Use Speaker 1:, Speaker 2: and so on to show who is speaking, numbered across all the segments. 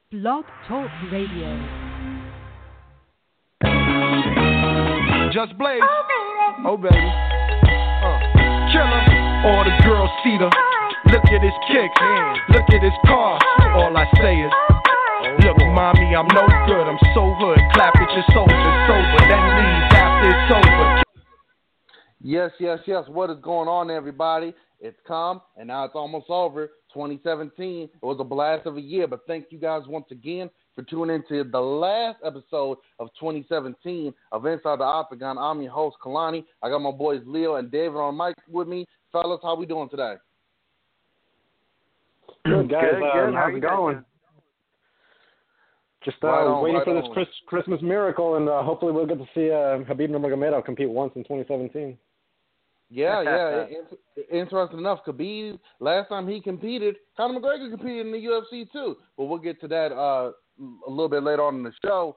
Speaker 1: Blog Talk Radio.
Speaker 2: Just Blaze. Oh, baby. Killer. All the girls see her. Look at his kicks. Look at his car. All I say is, look, mommy, I'm no good. I'm so hood. Clap at your soldier, sober. Then leave after it's over.
Speaker 3: Yes. What is going on, everybody? It's come, and now it's almost over. 2017. It was a blast of a year, but thank you guys once again for tuning into the last episode of 2017 of Inside the Octagon. I'm your host, Kalani. I got my boys Leo and David on mic with me. Fellas, how we doing today?
Speaker 4: Good, guys.
Speaker 5: Good.
Speaker 4: How's it going? Just waiting for this Christmas miracle, and hopefully we'll get to see Khabib Nurmagomedov compete once in 2017.
Speaker 3: Yeah. Interesting enough, Khabib, last time he competed, Conor McGregor competed in the UFC too. But we'll get to that a little bit later on in the show.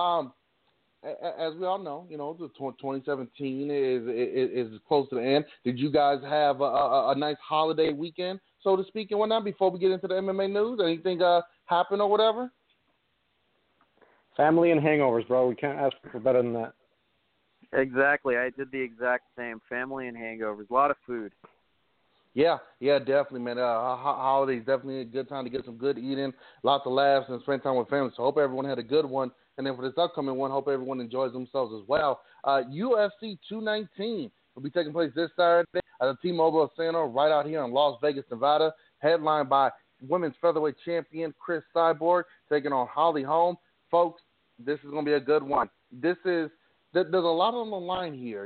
Speaker 3: As we all know, the 2017 is close to the end. Did you guys have a nice holiday weekend, so to speak, and whatnot? Before we get into the MMA news, anything happen or whatever?
Speaker 4: Family and hangovers, bro. We can't ask for better than that.
Speaker 5: Exactly. I did the exact same. Family and hangovers. A lot of food.
Speaker 3: Yeah, definitely, man. Holidays definitely a good time to get some good eating, lots of laughs, and spend time with family. So hope everyone had a good one. And then for this upcoming one, hope everyone enjoys themselves as well. UFC 219 will be taking place this Saturday at the T-Mobile Center right out here in Las Vegas, Nevada, headlined by women's featherweight champion Cris Cyborg taking on Holly Holm. Folks, this is going to be a good one. There's a lot on the line here.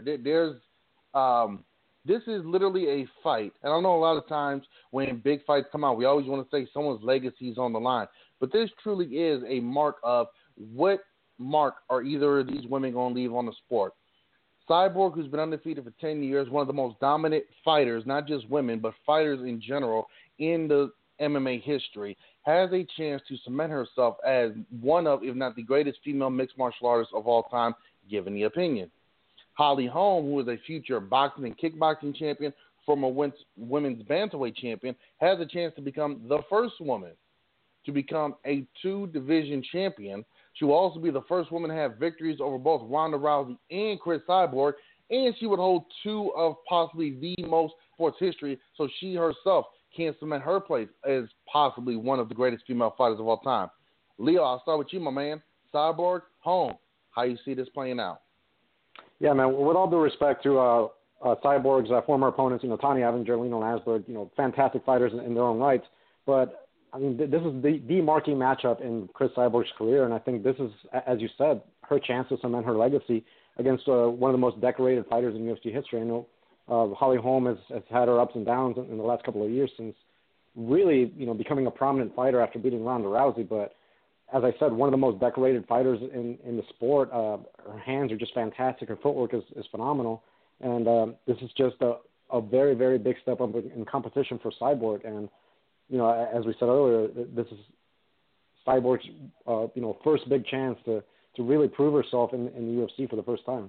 Speaker 3: This is literally a fight. And I know a lot of times when big fights come out, we always want to say someone's legacy is on the line. But this truly is a mark of what mark are either of these women going to leave on the sport. Cyborg, who's been undefeated for 10 years, one of the most dominant fighters, not just women, but fighters in general in the MMA history, has a chance to cement herself as one of, if not the greatest female mixed martial artists of all time, given the opinion. Holly Holm, who is a future boxing and kickboxing champion, former women's bantamweight champion, has a chance to become the first woman to become a two-division champion. She will also be the first woman to have victories over both Ronda Rousey and Cris Cyborg, and she would hold two of possibly the most sports history, so she herself can cement her place as possibly one of the greatest female fighters of all time. Leo, I'll start with you, my man. Cyborg, Holm, how you see this playing out?
Speaker 4: Yeah, man. With all due respect to Cyborg's former opponents, Tanya Evans, Jarlino Nasberg, fantastic fighters in their own rights. But I mean, this is the marquee matchup in Cris Cyborg's career, and I think this is, as you said, her chance to cement her legacy against one of the most decorated fighters in UFC history. I know Holly Holm has had her ups and downs in the last couple of years since really, becoming a prominent fighter after beating Ronda Rousey, but as I said, one of the most decorated fighters in the sport. Her hands are just fantastic. Her footwork is phenomenal. And this is just a very, very big step up in competition for Cyborg. And, as we said earlier, this is Cyborg's, first big chance to really prove herself in the UFC for the first time.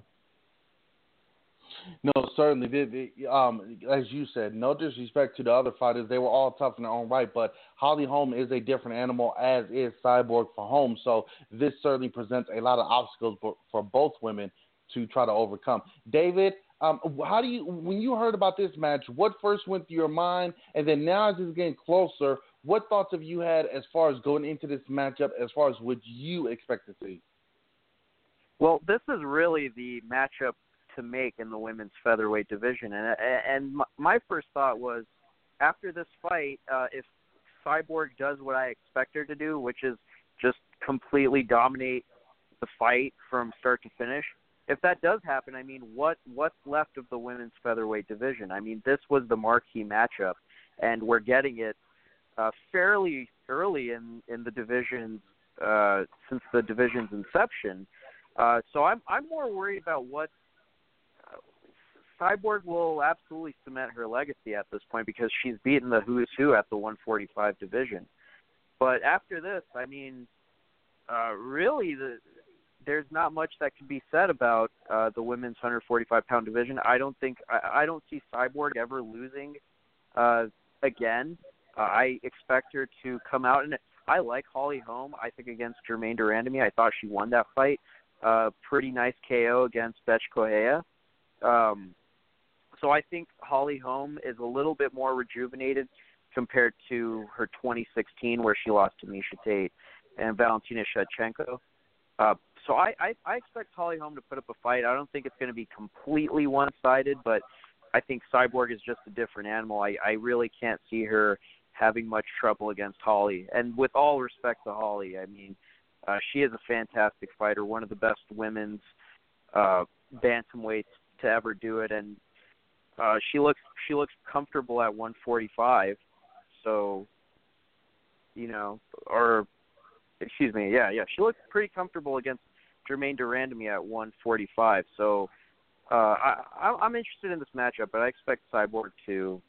Speaker 3: No, certainly. As you said, no disrespect to the other fighters. They were all tough in their own right, but Holly Holm is a different animal, as is Cyborg for Holm. So this certainly presents a lot of obstacles for both women to try to overcome. David, when you heard about this match, what first went through your mind? And then now as it's getting closer, what thoughts have you had as far as going into this matchup, as far as what you expect to see?
Speaker 5: Well, this is really the matchup to make in the women's featherweight division. And my first thought was, after this fight, if Cyborg does what I expect her to do, which is just completely dominate the fight from start to finish, if that does happen, I mean, what's left of the women's featherweight division? I mean, this was the marquee matchup, and we're getting it fairly early in the division since the division's inception. So I'm more worried about what Cyborg will absolutely cement her legacy at this point because she's beaten the who's who at the 145 division. But after this, I mean, really, there's not much that can be said about the women's 145-pound division. I don't see Cyborg ever losing again. I expect her to come out, and I like Holly Holm. I think against Germaine Durandamy, I thought she won that fight. Pretty nice KO against Bethe Correia. So I think Holly Holm is a little bit more rejuvenated compared to her 2016 where she lost to Miesha Tate and Valentina Shevchenko. So I expect Holly Holm to put up a fight. I don't think it's going to be completely one-sided, but I think Cyborg is just a different animal. I really can't see her having much trouble against Holly. And with all respect to Holly, I mean, she is a fantastic fighter, one of the best women's bantamweights to ever do it, and she looks comfortable at 145. So, you know, she looks pretty comfortable against Germaine Durandamy at 145. So, I'm interested in this matchup, but I expect Cyborg to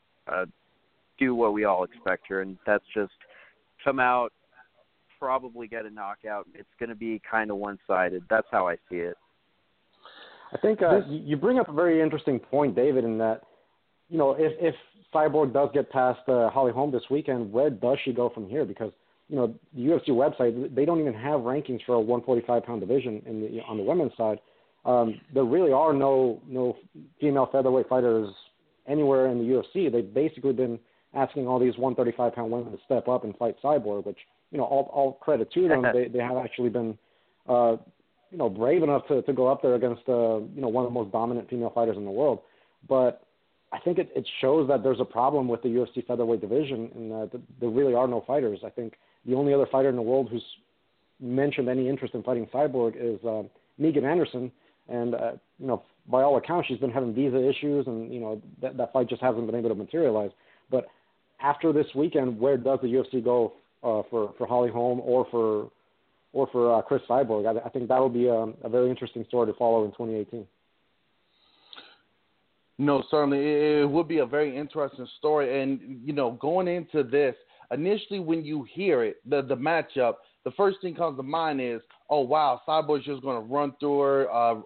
Speaker 5: do what we all expect her, and that's just come out, probably get a knockout. It's going to be kind of one-sided. That's how I see it.
Speaker 4: I think you bring up a very interesting point, David, in that, you know, if Cyborg does get past Holly Holm this weekend, where does she go from here? Because, you know, the UFC website, they don't even have rankings for a 145-pound division on the women's side. There really are no female featherweight fighters anywhere in the UFC. They've basically been asking all these 135-pound women to step up and fight Cyborg, which, you know, all credit to them. They have actually been, you know, brave enough to go up there against, you know, one of the most dominant female fighters in the world. But I think it shows that there's a problem with the UFC featherweight division, and that there really are no fighters. I think the only other fighter in the world who's mentioned any interest in fighting Cyborg is Megan Anderson, and you know, by all accounts, she's been having visa issues, and you know that fight just hasn't been able to materialize. But after this weekend, where does the UFC go for Holly Holm or for Chris Cyborg? I think that will be a very interesting story to follow in 2018.
Speaker 3: No, certainly. It would be a very interesting story. And, you know, going into this, initially when you hear it, the matchup, the first thing comes to mind is, oh, wow, Cyborg's just going to run through her,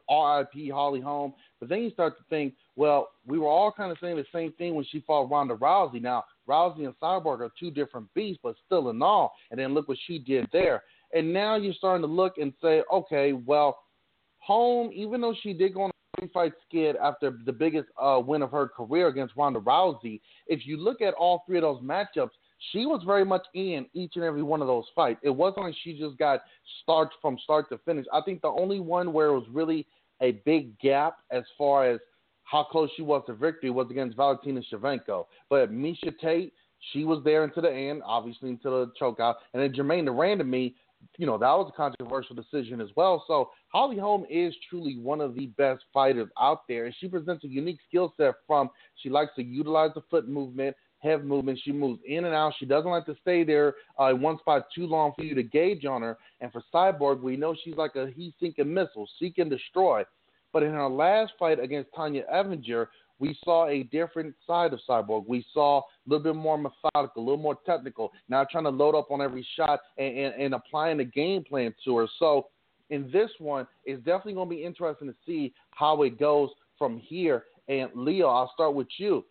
Speaker 3: RIP Holly Holm. But then you start to think, well, we were all kind of saying the same thing when she fought Ronda Rousey. Now, Rousey and Cyborg are two different beasts, but still in all. And then look what she did there. And now you're starting to look and say, okay, well, Holm, even though she did go on a fight skid after the biggest win of her career against Ronda Rousey, if you look at all three of those matchups, she was very much in each and every one of those fights. It wasn't like she just got starched from start to finish. I think the only one where it was really a big gap as far as how close she was to victory was against Valentina Shevchenko. But Miesha Tate, she was there until the end, obviously until the chokeout. And then Germaine Durandamy, you know, that was a controversial decision as well. So Holly Holm is truly one of the best fighters out there, and she presents a unique skill set from she likes to utilize the foot movement, head movement. She moves in and out. She doesn't like to stay there in one spot too long for you to gauge on her. And for Cyborg, we know she's like a heat-seeking missile, seek and destroy. But in her last fight against Tanya Evinger, we saw a different side of Cyborg. We saw a little bit more methodical, a little more technical, now trying to load up on every shot and applying the game plan to her. So in this one, it's definitely going to be interesting to see how it goes from here. And Leo, I'll start with you.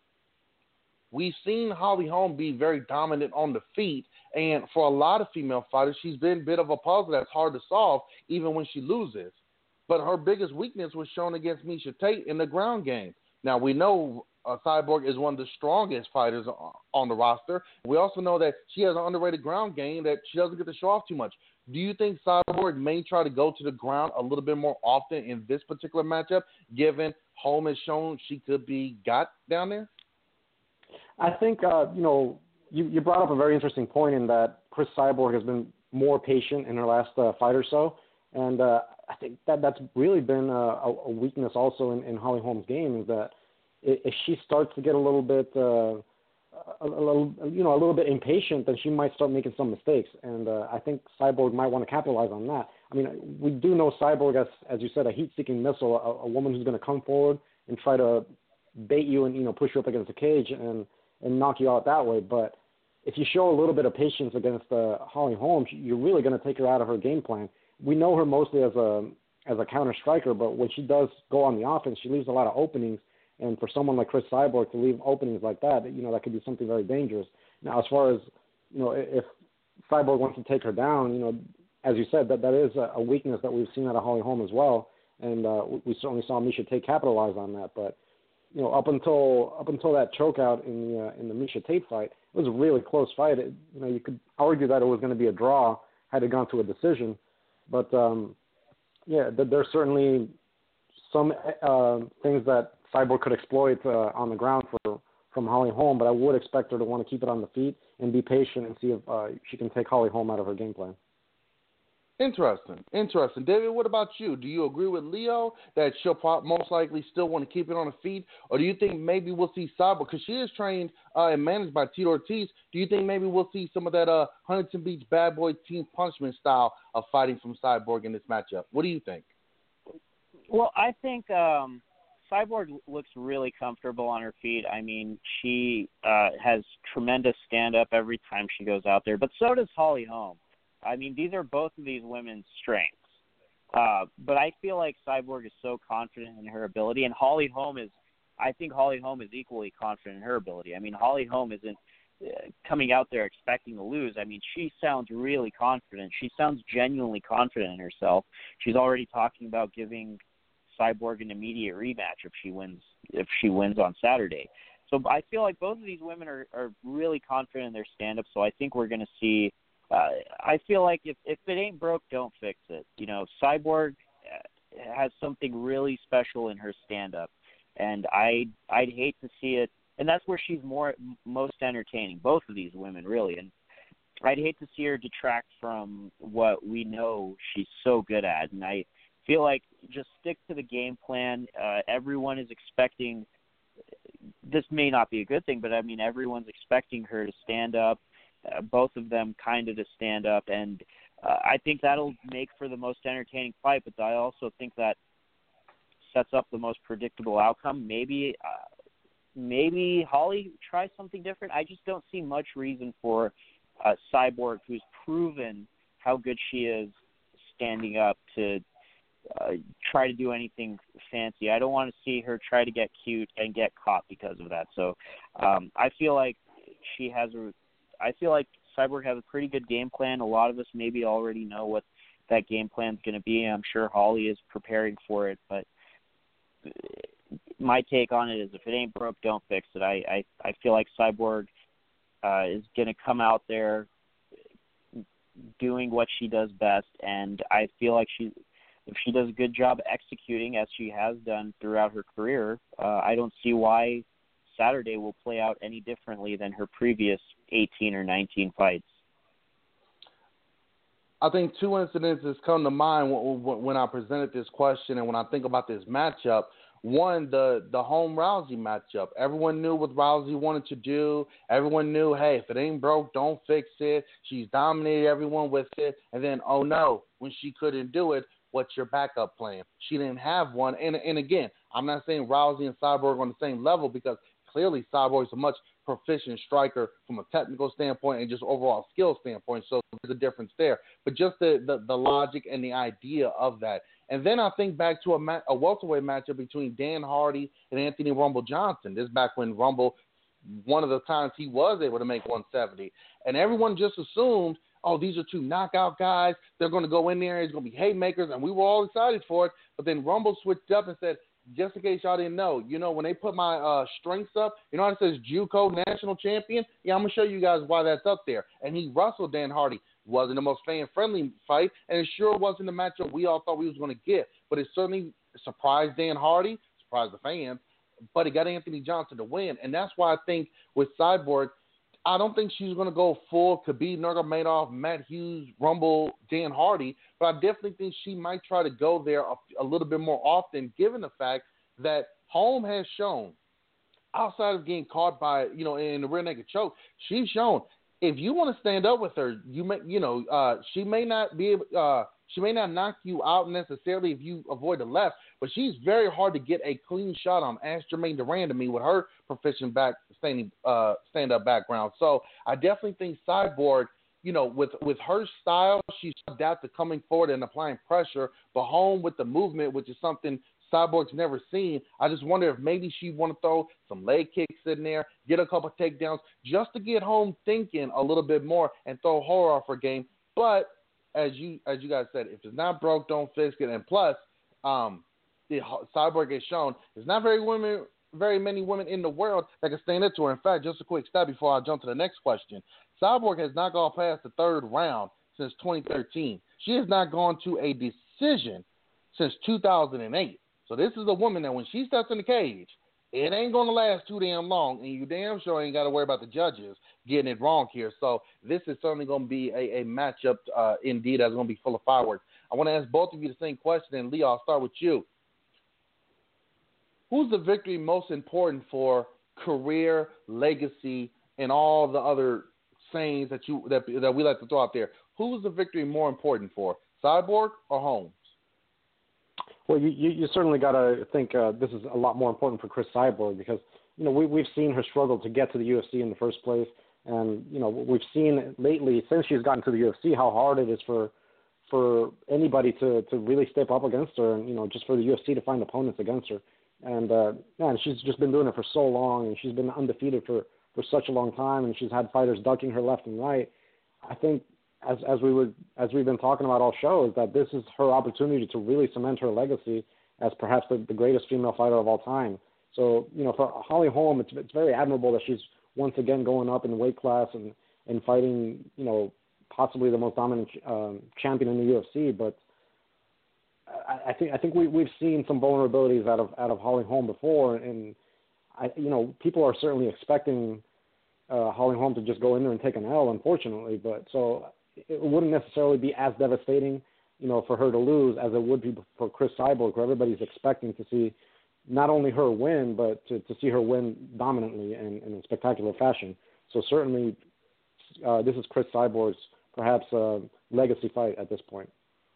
Speaker 3: We've seen Holly Holm be very dominant on the feet, and for a lot of female fighters, she's been a bit of a puzzle that's hard to solve even when she loses. But her biggest weakness was shown against Miesha Tate in the ground game. Now, we know Cyborg is one of the strongest fighters on the roster. We also know that she has an underrated ground game that she doesn't get to show off too much. Do you think Cyborg may try to go to the ground a little bit more often in this particular matchup, given Holm has shown she could be got down there?
Speaker 4: I think, you know, you brought up a very interesting point in that Chris Cyborg has been more patient in her last fight or so. And I think that's really been a weakness also in Holly Holm's game, is that if she starts to get a little bit, a little bit impatient, then she might start making some mistakes. And I think Cyborg might want to capitalize on that. I mean, we do know Cyborg as you said, a heat-seeking missile, a woman who's going to come forward and try to bait you and, you know, push you up against the cage and knock you out that way. But if you show a little bit of patience against Holly Holm, you're really going to take her out of her game plan. We know her mostly as a counter striker, but when she does go on the offense, she leaves a lot of openings. And for someone like Chris Cyborg to leave openings like that, you know, that could be something very dangerous. Now, as far as, you know, if Cyborg wants to take her down, as you said, that is a weakness that we've seen out of Holly Holm as well, and we certainly saw Miesha Tate capitalize on that. But up until that chokeout in the Miesha Tate fight, it was a really close fight. You could argue that it was going to be a draw had it gone to a decision, but there's certainly some things that Cyborg could exploit on the ground from Holly Holm, but I would expect her to want to keep it on the feet and be patient and see if she can take Holly Holm out of her game plan.
Speaker 3: Interesting. David, what about you? Do you agree with Leo that she'll most likely still want to keep it on her feet? Or do you think maybe we'll see Cyborg, because she is trained and managed by Tito Ortiz, do you think maybe we'll see some of that Huntington Beach bad boy team punishment style of fighting from Cyborg in this matchup? What do you think?
Speaker 5: Well, I think Cyborg looks really comfortable on her feet. I mean, she has tremendous stand-up every time she goes out there, but so does Holly Holm. I mean, these are both of these women's strengths. But I feel like Cyborg is so confident in her ability, and I think Holly Holm is equally confident in her ability. I mean, Holly Holm isn't coming out there expecting to lose. I mean, she sounds really confident. She sounds genuinely confident in herself. She's already talking about giving Cyborg an immediate rematch if she wins on Saturday. So I feel like both of these women are really confident in their stand-up, so I think we're going to see I feel like if it ain't broke, don't fix it. Cyborg has something really special in her stand-up, and I'd hate to see it. And that's where she's most entertaining, both of these women, really. And I'd hate to see her detract from what we know she's so good at. And I feel like just stick to the game plan. Everyone is expecting – this may not be a good thing, but, I mean, everyone's expecting her to stand up. Both of them kind of to stand up, and I think that'll make for the most entertaining fight, but I also think that sets up the most predictable outcome. Maybe Holly tries something different. I just don't see much reason for Cyborg, who's proven how good she is standing up, to try to do anything fancy. I don't want to see her try to get cute and get caught because of that. So I feel like Cyborg has a pretty good game plan. A lot of us maybe already know what that game plan is going to be. I'm sure Holly is preparing for it, but my take on it is if it ain't broke, don't fix it. I feel like Cyborg is going to come out there doing what she does best, and I feel like if she does a good job executing, as she has done throughout her career, I don't see why Saturday will play out any differently than her previous 18 or 19 fights.
Speaker 3: I think two incidences come to mind when I presented this question and when I think about this matchup. One, the Holm Rousey matchup. Everyone knew what Rousey wanted to do. Everyone knew, hey, if it ain't broke, don't fix it. She's dominated everyone with it. And then, oh no, when she couldn't do it, what's your backup plan? She didn't have one. And again, I'm not saying Rousey and Cyborg are on the same level, because clearly Cyborg is a much proficient striker from a technical standpoint and just overall skill standpoint. So there's a difference there. But just the logic and the idea of that. And then I think back to a welterweight matchup between Dan Hardy and Anthony Rumble Johnson. This is back when Rumble, one of the times he was able to make 170. And everyone just assumed, oh, these are two knockout guys. They're going to go in there. It's going to be haymakers. And we were all excited for it. But then Rumble switched up and said, just in case y'all didn't know, when they put my strengths up, how it says JUCO national champion? Yeah, I'm going to show you guys why that's up there. And he wrestled Dan Hardy. Wasn't the most fan-friendly fight, and it sure wasn't the matchup we all thought we was going to get. But it certainly surprised Dan Hardy, surprised the fans, but it got Anthony Johnson to win. And that's why I think with Cyborg, I don't think she's going to go full Khabib Nurmagomedov, Matt Hughes, Rumble, Dan Hardy, but I definitely think she might try to go there a little bit more often, given the fact that Holm has shown, outside of getting caught by, in the rear naked choke, she's shown if you want to stand up with her, she may not be able, she may not knock you out necessarily if you avoid the left, but she's very hard to get a clean shot on. Ask Jermaine Duran to me with her proficient stand-up background. So I definitely think Cyborg, with her style, she's adapted to coming forward and applying pressure, but Holm with the movement, which is something Cyborg's never seen. I just wonder if maybe she want to throw some leg kicks in there, get a couple takedowns, just to get home thinking a little bit more and throw horror off her game. But as you guys said, if it's not broke, don't fix it. And plus, the Cyborg has shown there's not very many women in the world that can stand up to her. In fact, just a quick stat before I jump to the next question. Cyborg has not gone past the third round since 2013. She has not gone to a decision since 2008. So this is a woman that when she steps in the cage, it ain't going to last too damn long, and you damn sure ain't got to worry about the judges getting it wrong here. So this is certainly going to be a matchup indeed that's going to be full of fireworks. I want to ask both of you the same question, and Leo, I'll start with you. Who's the victory most important for career, legacy, and all the other sayings that we like to throw out there? Who's the victory more important for, Cyborg or Holmes?
Speaker 4: Well, you certainly got to think this is a lot more important for Chris Cyborg because, you know, we've seen her struggle to get to the UFC in the first place. And, you know, we've seen lately, since she's gotten to the UFC, how hard it is for anybody to really step up against her and, you know, just for the UFC to find opponents against her. And, man, she's just been doing it for so long, and she's been undefeated for such a long time, and she's had fighters ducking her left and right. I think, as we've been talking about all show, is that this is her opportunity to really cement her legacy as perhaps the greatest female fighter of all time. So, you know, for Holly Holm, it's very admirable that she's once again going up in weight class and fighting, you know, possibly the most dominant champion in the UFC. But I think we've seen some vulnerabilities out of Holly Holm before, and you know, people are certainly expecting Holly Holm to just go in there and take an L, unfortunately. But so it wouldn't necessarily be as devastating, you know, for her to lose as it would be for Chris Cyborg, who everybody's expecting to see not only her win, but to see her win dominantly and in a spectacular fashion. So certainly, this is Chris Cyborg's perhaps legacy fight at this point.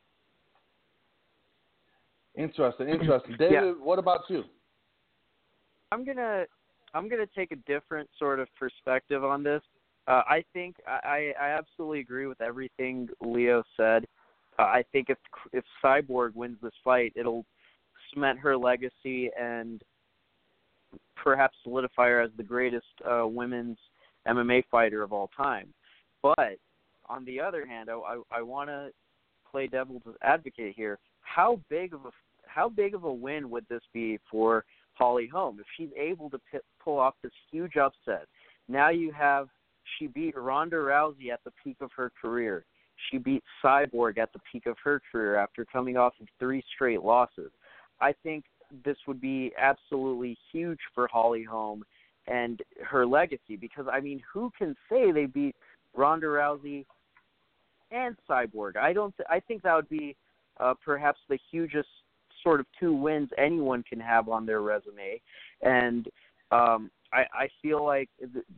Speaker 3: Interesting. David,
Speaker 5: Yeah.
Speaker 3: What about you?
Speaker 5: I'm gonna take a different sort of perspective on this. I think I absolutely agree with everything Leo said. I think if Cyborg wins this fight, it'll cement her legacy and perhaps solidify her as the greatest women's MMA fighter of all time. But on the other hand, I want to play devil's advocate here. How big of a win would this be for Holly Holm if she's able to pull off this huge upset? Now she beat Ronda Rousey at the peak of her career. She beat Cyborg at the peak of her career after coming off of 3 straight losses. I think this would be absolutely huge for Holly Holm and her legacy because, I mean, who can say they beat Ronda Rousey and Cyborg? I think that would be perhaps the hugest sort of 2 wins anyone can have on their resume, and I feel like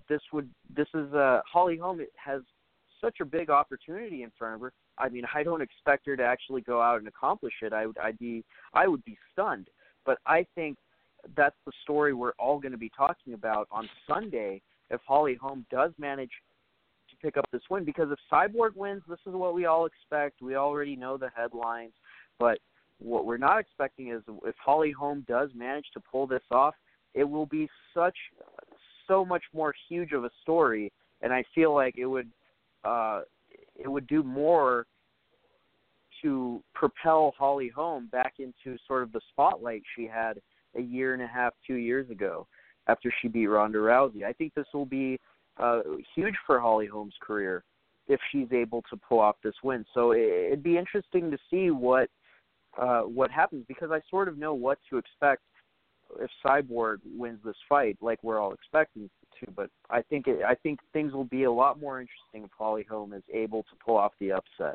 Speaker 5: Holly Holm has such a big opportunity in front of her. I mean, I don't expect her to actually go out and accomplish it. I would be stunned, but I think that's the story we're all going to be talking about on Sunday if Holly Holm does manage to pick up this win. Because if Cyborg wins, this is what we all expect. We already know the headlines, but what we're not expecting is if Holly Holm does manage to pull this off, it will be so much more huge of a story, and I feel like it would do more to propel Holly Holm back into sort of the spotlight she had a year and a half, 2 years ago after she beat Ronda Rousey. I think this will be huge for Holly Holm's career if she's able to pull off this win. So it'd be interesting to see what happens, because I sort of know what to expect if Cyborg wins this fight, like we're all expecting to. But I think things will be a lot more interesting if Holly Holm is able to pull off the upset.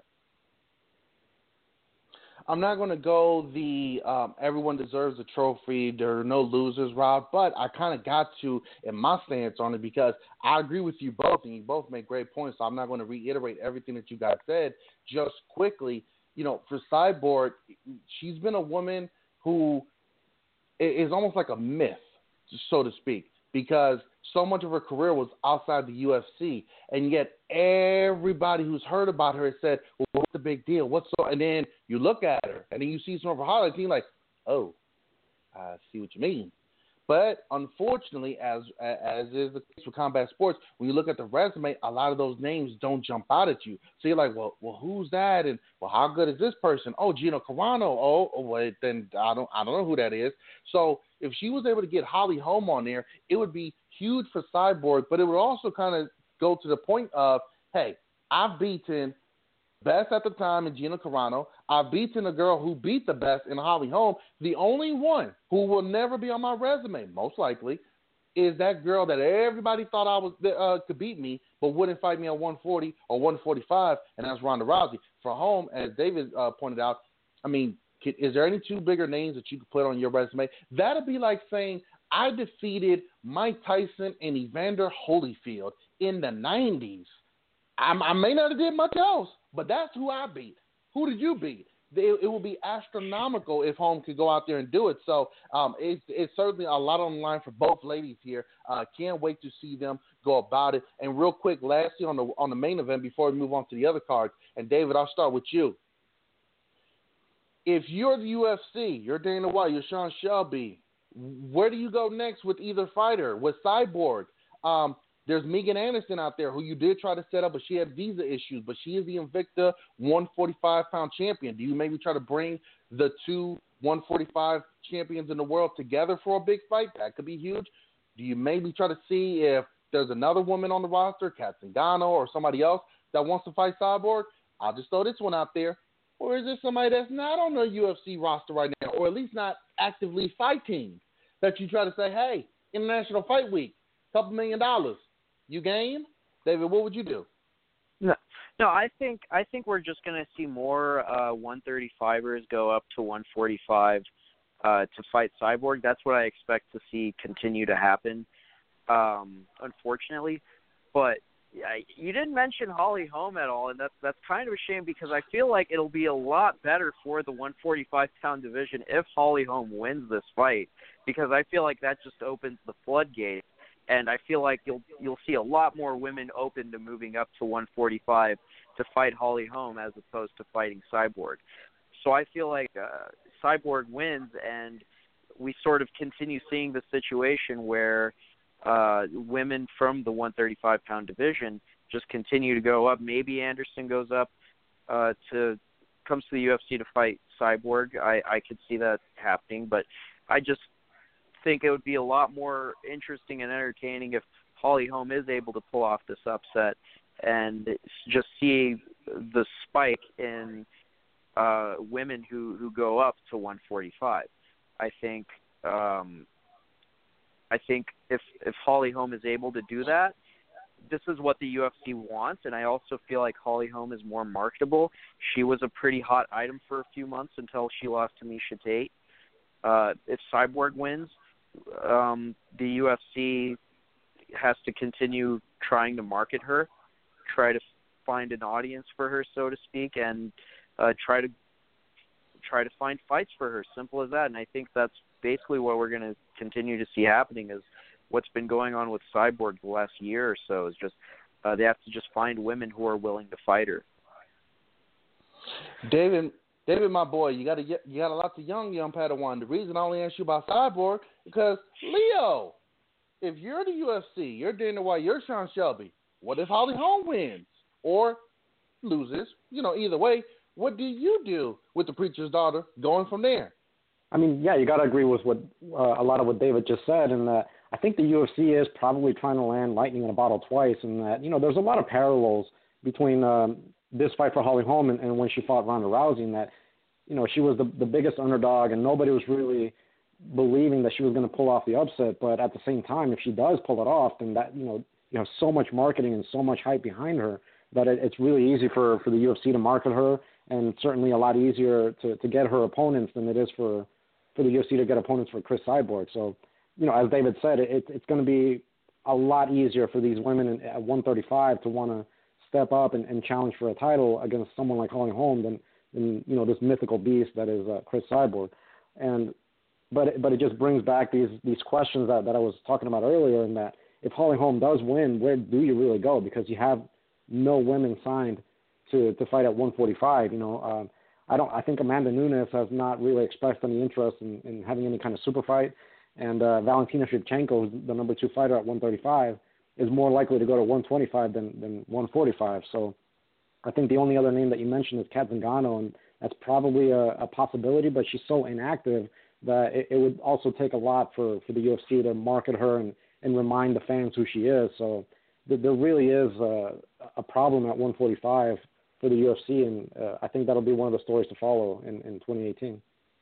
Speaker 3: I'm not going to go the everyone deserves a trophy, there are no losers route, but I kind of got to in my stance on it because I agree with you both, and you both make great points, so I'm not going to reiterate everything that you guys said. Just quickly, you know, for Cyborg, she's been a woman who is almost like a myth, so to speak, because so much of her career was outside the UFC, and yet everybody who's heard about her has said, well, what's the big deal? And then you look at her, and then you see some of her highlights, and you're like, oh, I see what you mean. But unfortunately, as is the case with combat sports, when you look at the resume, a lot of those names don't jump out at you. So you're like, well, who's that? And well, how good is this person? Oh, Gina Carano. Oh, wait, then I don't know who that is. So if she was able to get Holly Holm on there, it would be huge for Cyborg. But it would also kind of go to the point of, hey, I've beaten best at the time in Gina Carano. I've beaten a girl who beat the best in Holly Holm. The only one who will never be on my resume, most likely, is that girl that everybody thought I was could beat me, but wouldn't fight me at 140 or 145, and that's Ronda Rousey. For Holm, as David pointed out, I mean, is there any two bigger names that you could put on your resume? That'd be like saying I defeated Mike Tyson and Evander Holyfield in the 90s. I may not have did much else, but that's who I beat. Who did you beat? It would be astronomical if Holm could go out there and do it. So it's certainly a lot on the line for both ladies here. Can't wait to see them go about it. And real quick, lastly on the main event before we move on to the other cards, and David, I'll start with you. If you're the UFC, you're Dana White, you're Sean Shelby, where do you go next with either fighter? With Cyborg? There's Megan Anderson out there who you did try to set up, but she had visa issues. But she is the Invicta 145-pound champion. Do you maybe try to bring the two 145 champions in the world together for a big fight? That could be huge. Do you maybe try to see if there's another woman on the roster, Kat Zingano or somebody else that wants to fight Cyborg? I'll just throw this one out there. Or is there somebody that's not on the UFC roster right now, or at least not actively fighting, that you try to say, hey, International Fight Week, $2 million. You game? David, what would you do?
Speaker 5: No, I think we're just going to see more 135ers go up to 145 to fight Cyborg. That's what I expect to see continue to happen, unfortunately. But you didn't mention Holly Holm at all, and that's kind of a shame because I feel like it'll be a lot better for the 145-pound division if Holly Holm wins this fight, because I feel like that just opens the floodgates. And I feel like you'll see a lot more women open to moving up to 145 to fight Holly Holm as opposed to fighting Cyborg. So I feel like Cyborg wins, and we sort of continue seeing the situation where women from the 135-pound division just continue to go up. Maybe Anderson goes up comes to the UFC to fight Cyborg. I could see that happening, but I just think it would be a lot more interesting and entertaining if Holly Holm is able to pull off this upset and just see the spike in women who go up to 145. I think if Holly Holm is able to do that, this is what the UFC wants, and I also feel like Holly Holm is more marketable. She was a pretty hot item for a few months until she lost to Miesha Tate. If Cyborg wins, the UFC has to continue trying to market her, try to find an audience for her, so to speak, and try to find fights for her. Simple as that. And I think that's basically what we're going to continue to see happening is what's been going on with Cyborg the last year or so is just they have to just find women who are willing to fight her.
Speaker 3: David, my boy, you got a lot of young Padawan. The reason I only asked you about Cyborg because Leo, if you're the UFC, you're Dana White, you're Sean Shelby. What if Holly Holm wins or loses? Either way, what do you do with the preacher's daughter going from there?
Speaker 4: I mean, yeah, you got to agree with what a lot of what David just said, and I think the UFC is probably trying to land lightning in a bottle twice, and that there's a lot of parallels between this fight for Holly Holm and when she fought Ronda Rousey, and that she was the biggest underdog, and nobody was really believing that she was going to pull off the upset. But at the same time, if she does pull it off, then that you have so much marketing and so much hype behind her that it's really easy for the UFC to market her, and certainly a lot easier to get her opponents than it is for the UFC to get opponents for Chris Cyborg. So, as David said, it's going to be a lot easier for these women at 135 to want to step up and challenge for a title against someone like Holly Holm than this mythical beast that is Chris Cyborg. But it just brings back these questions that I was talking about earlier, in that if Holly Holm does win, where do you really go? Because you have no women signed to fight at 145. I think Amanda Nunes has not really expressed any interest in having any kind of super fight, and Valentina Shevchenko, who's the number 2 fighter at 135, is more likely to go to 125 than 145. So I think the only other name that you mentioned is Kat Zingano, and that's probably a possibility, but she's so inactive that it would also take a lot for the UFC to market her and remind the fans who she is. So there really is a problem at 145 for the UFC, and I think that'll be one of the stories to follow in 2018.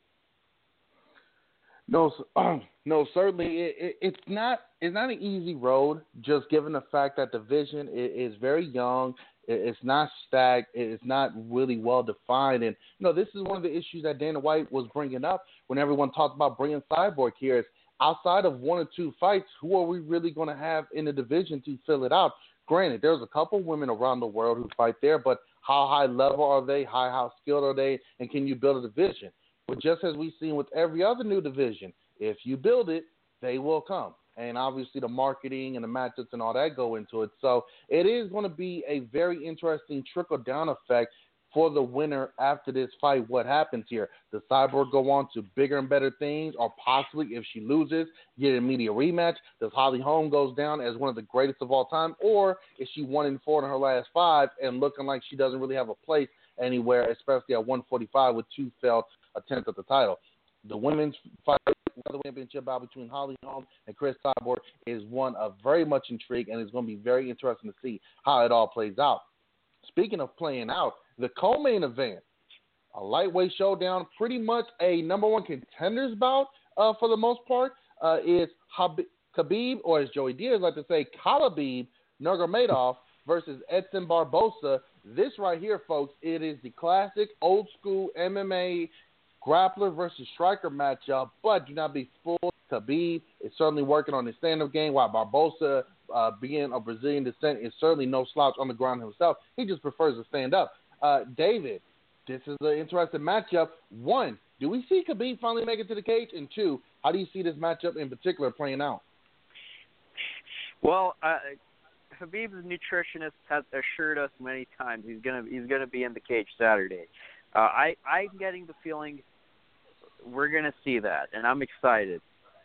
Speaker 3: No, certainly it's not an easy road. Just given the fact that the division is very young, it's not stacked, it's not really well defined, and this is one of the issues that Dana White was bringing up when everyone talked about bringing Cyborg here. Is outside of 1 or 2 fights, who are we really going to have in the division to fill it out? Granted, there's a couple women around the world who fight there, but how high level are they? How skilled are they? And can you build a division? But just as we've seen with every other new division, if you build it, they will come. And obviously the marketing and the matchups and all that go into it. So it is going to be a very interesting trickle-down effect for the winner after this fight. What happens here? Does Cyborg go on to bigger and better things, or possibly if she loses, get an immediate rematch? Does Holly Holm goes down as one of the greatest of all time, or is she 1-4 in her last 5 and looking like she doesn't really have a place anywhere, especially at 145 with 2 failed attempts at the title? The women's fight, the championship bout between Holly Holm and Chris Cyborg, is one of very much intrigue, and it's going to be very interesting to see how it all plays out. Speaking of playing out, the co-main event, a lightweight showdown, pretty much a number 1 contenders bout for the most part, is Khabib, or as Joey Diaz like to say, Khalibib Nurmagomedov versus Edson Barboza. This right here, folks, it is the classic old school MMA grappler versus striker matchup, but do not be fooled. Khabib is certainly working on his stand-up game, while Barboza, being of Brazilian descent, is certainly no slouch on the ground himself. He just prefers to stand up. David, this is an interesting matchup. 1, do we see Khabib finally make it to the cage? And 2, how do you see this matchup in particular playing out?
Speaker 5: Well, Khabib's nutritionist has assured us many times he's gonna be in the cage Saturday. I'm getting the feeling we're gonna see that, and I'm excited.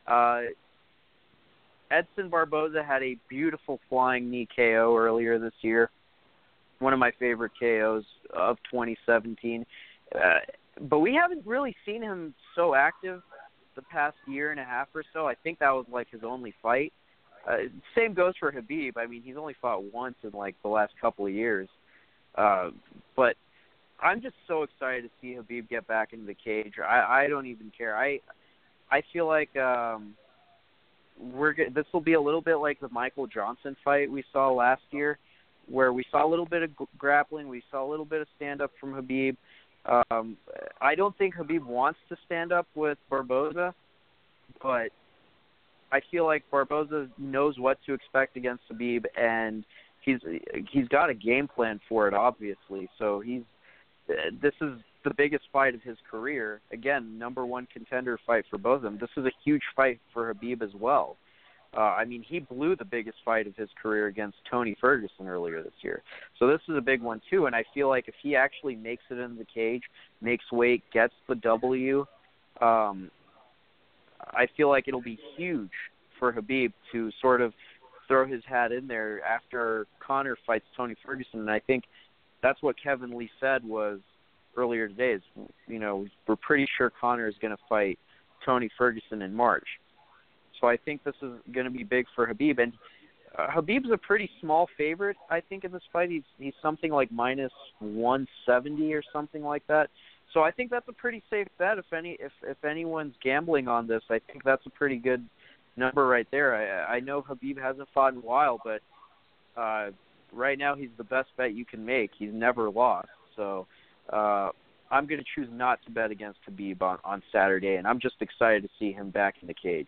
Speaker 5: Edson Barboza had a beautiful flying knee KO earlier this year, one of my favorite KOs of 2017. But we haven't really seen him so active the past year and a half or so. I think that was like his only fight. Same goes for Khabib. I mean, he's only fought once in like the last couple of years. But I'm just so excited to see Khabib get back into the cage. I don't even care. I feel like this will be a little bit like the Michael Johnson fight we saw last year, where we saw a little bit of grappling, we saw a little bit of stand-up from Khabib. I don't think Khabib wants to stand up with Barboza, but I feel like Barboza knows what to expect against Khabib, and he's got a game plan for it, obviously. So this is the biggest fight of his career. Again, number 1 contender fight for both of them. This is a huge fight for Khabib as well. I mean, he blew the biggest fight of his career against Tony Ferguson earlier this year. So this is a big one, too. And I feel like if he actually makes it in the cage, makes weight, gets the W, I feel like it'll be huge for Khabib to sort of throw his hat in there after Conor fights Tony Ferguson. And I think that's what Kevin Lee said was earlier today is, we're pretty sure Conor is going to fight Tony Ferguson in March. So I think this is going to be big for Khabib. And Khabib's a pretty small favorite, I think, in this fight. He's something like minus 170 or something like that. So I think that's a pretty safe bet. If anyone's gambling on this, I think that's a pretty good number right there. I know Khabib hasn't fought in a while, but right now he's the best bet you can make. He's never lost. So I'm going to choose not to bet against Khabib on Saturday, and I'm just excited to see him back in the cage.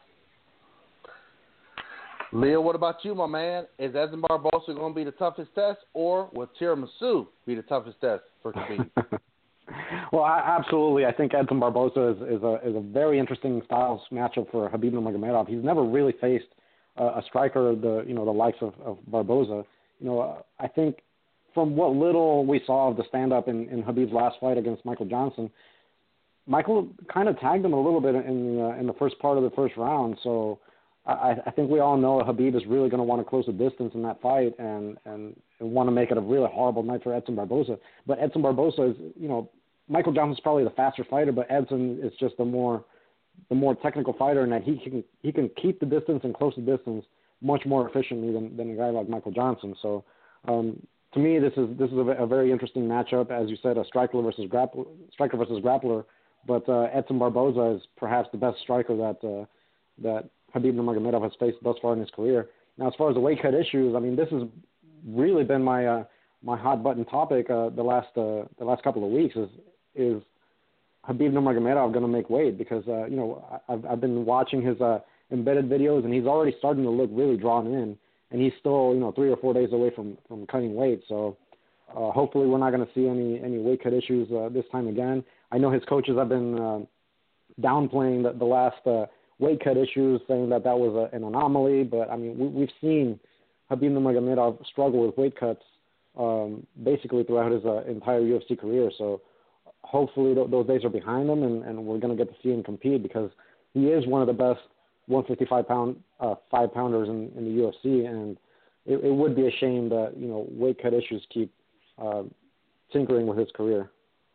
Speaker 3: Leo, what about you, my man? Is Edson Barboza going to be the toughest test, or will Tiramisu be the toughest test for Khabib?
Speaker 4: Well, absolutely. I think Edson Barboza is a very interesting styles matchup for Khabib Nurmagomedov. He's never really faced a striker the likes of Barboza. I think from what little we saw of the stand-up in Khabib's last fight against Michael Johnson, Michael kind of tagged him a little bit in the first part of the first round. So I think we all know Khabib is really going to want to close the distance in that fight and want to make it a really horrible night for Edson Barboza. But Edson Barboza is, Michael Johnson's probably the faster fighter, but Edson is just the more technical fighter, in that he can keep the distance and close the distance much more efficiently than a guy like Michael Johnson. So to me, this is a very interesting matchup, as you said, a striker versus grappler. But Edson Barboza is perhaps the best striker that Khabib Nurmagomedov has faced thus far in his career. Now, as far as the weight cut issues, I mean, this has really been my hot button topic the last couple of weeks. Is Khabib Nurmagomedov going to make weight? Because I've been watching his embedded videos, and he's already starting to look really drawn in, and he's still 3 or 4 days away from cutting weight. So hopefully we're not going to see any weight cut issues this time again. I know his coaches have been downplaying the last weight cut issues, saying that was an anomaly. But I mean, we've seen Khabib Nurmagomedov struggle with weight cuts basically throughout his entire UFC career. So hopefully those days are behind him, and we're going to get to see him compete, because he is one of the best 155-pound 5-pounders in the UFC, and it would be a shame that weight cut issues keep tinkering with his career.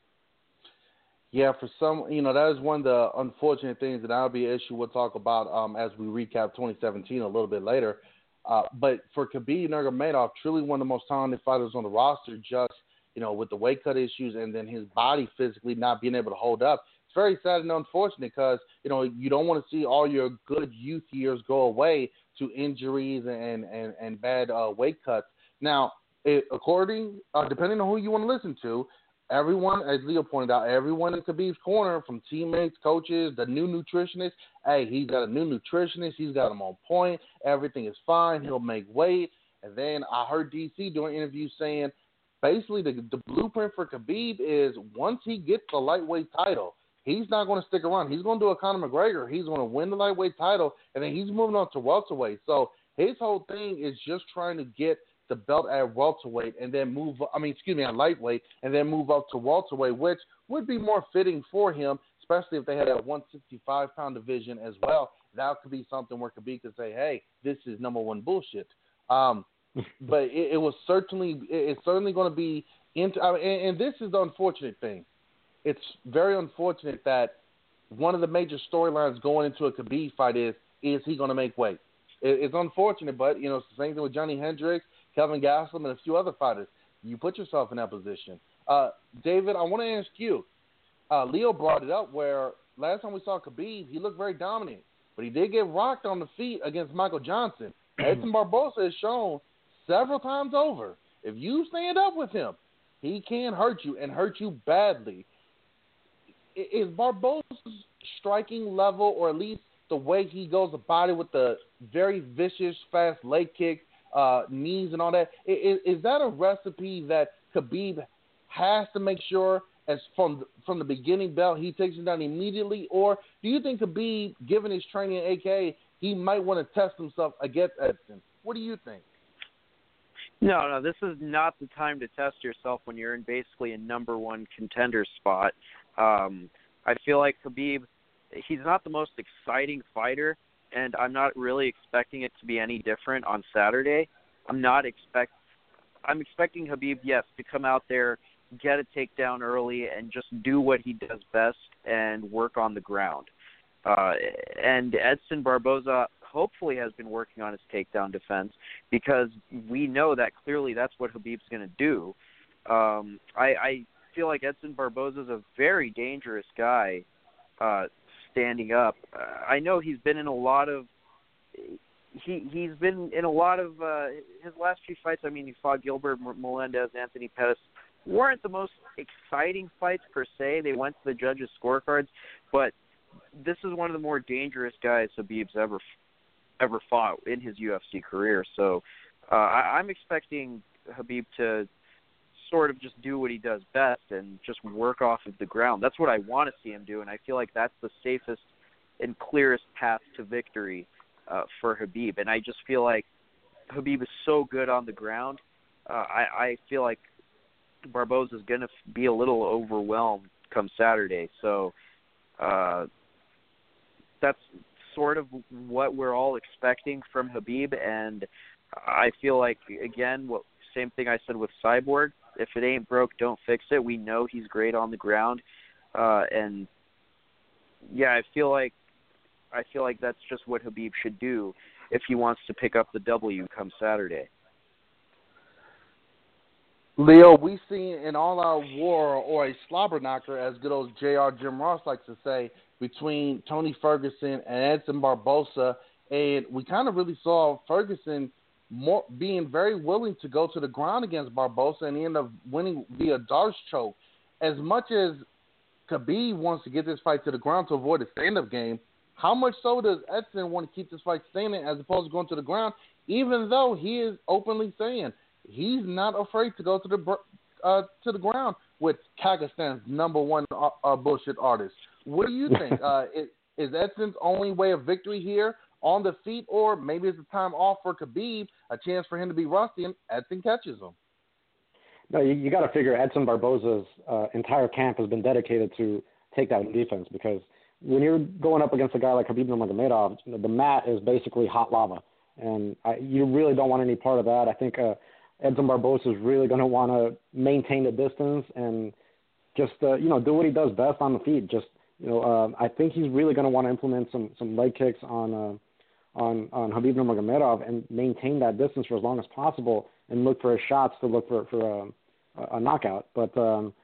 Speaker 3: Yeah, for some, that is one of the unfortunate things, and that'll be an issue we'll talk about as we recap 2017 a little bit later. But for Khabib Nurmagomedov, truly one of the most talented fighters on the roster, just, with the weight cut issues and then his body physically not being able to hold up. It's very sad and unfortunate, because, you don't want to see all your good youth years go away to injuries and bad weight cuts. Now, depending on who you want to listen to, everyone, as Leo pointed out, everyone in Khabib's corner, from teammates, coaches, the new nutritionist, hey, he's got a new nutritionist. He's got him on point. Everything is fine. He'll make weight. And then I heard DC doing interviews saying basically the blueprint for Khabib is once he gets the lightweight title, he's not going to stick around. He's going to do a Conor McGregor. He's going to win the lightweight title, and then he's moving on to welterweight. So his whole thing is just trying to get the belt at welterweight and then at lightweight, and then move up to welterweight, which would be more fitting for him, especially if they had a 165-pound division as well. That could be something where Khabib could say, hey, this is number one bullshit. But it's certainly going to be and this is the unfortunate thing. It's very unfortunate that one of the major storylines going into a Khabib fight is he going to make weight? It's unfortunate, but it's the same thing with Johnny Hendricks, Kelvin Gastelum, and a few other fighters. You put yourself in that position. David, I want to ask you. Leo brought it up where last time we saw Khabib, he looked very dominant, but he did get rocked on the feet against Michael Johnson. Edson Barboza has shown several times over, if you stand up with him, he can hurt you and hurt you badly. Is Barboza's striking level, or at least the way he goes about it with the very vicious, fast leg kick, knees and all that, is that a recipe that Khabib has to make sure as from the beginning belt he takes him down immediately? Or do you think Khabib, given his training at AKA, he might want to test himself against Edson? What do you think?
Speaker 5: No, this is not the time to test yourself when you're in basically a number one contender spot. I feel like Khabib, he's not the most exciting fighter, and I'm not really expecting it to be any different on Saturday. I'm expecting Khabib, yes, to come out there, get a takedown early, and just do what he does best and work on the ground. And Edson Barboza hopefully has been working on his takedown defense, because we know that clearly that's what Khabib's going to do. I feel like Edson Barboza is a very dangerous guy standing up. I know he's been in a lot of he's been in a lot of his last few fights. I mean, he fought Gilbert Melendez, Anthony Pettis. Weren't the most exciting fights per se. They went to the judges' scorecards, but this is one of the more dangerous guys Khabib's ever fought in his UFC career. So I'm expecting Khabib to sort of just do what he does best and just work off of the ground. That's what I want to see him do, and I feel like that's the safest and clearest path to victory for Khabib. And I just feel like Khabib is so good on the ground. I feel like Barboza is going to be a little overwhelmed come Saturday. So that's sort of what we're all expecting from Khabib, and I feel like, again, same thing I said with Cyborg. If it ain't broke, don't fix it. We know he's great on the ground, and yeah, I feel like that's just what Khabib should do if he wants to pick up the W come Saturday.
Speaker 3: Leo, we seen in all our war or a slobber knocker, as good old J.R. Jim Ross likes to say, between Tony Ferguson and Edson Barboza, and we kind of really saw Ferguson being very willing to go to the ground against Barboza, and he ended up winning via Darce choke. As much as Khabib wants to get this fight to the ground to avoid a stand-up game, how much so does Edson want to keep this fight standing as opposed to going to the ground, even though he is openly saying he's not afraid to go to the ground with Kazakhstan's #1 bullshit artist? What do you think? Is Edson's only way of victory here on the feet, or maybe it's a time off for Khabib, a chance for him to be rusty, and Edson catches him?
Speaker 4: No, you got to figure Edson Barboza's entire camp has been dedicated to takedown defense, because when you're going up against a guy like Khabib Nurmagomedov, the mat is basically hot lava, and you really don't want any part of that. I think Edson Barboza is really going to want to maintain the distance and just do what he does best on the feet. I think he's really going to want to implement some leg kicks on Khabib Nurmagomedov and maintain that distance for as long as possible and look for his shots to look for a knockout. But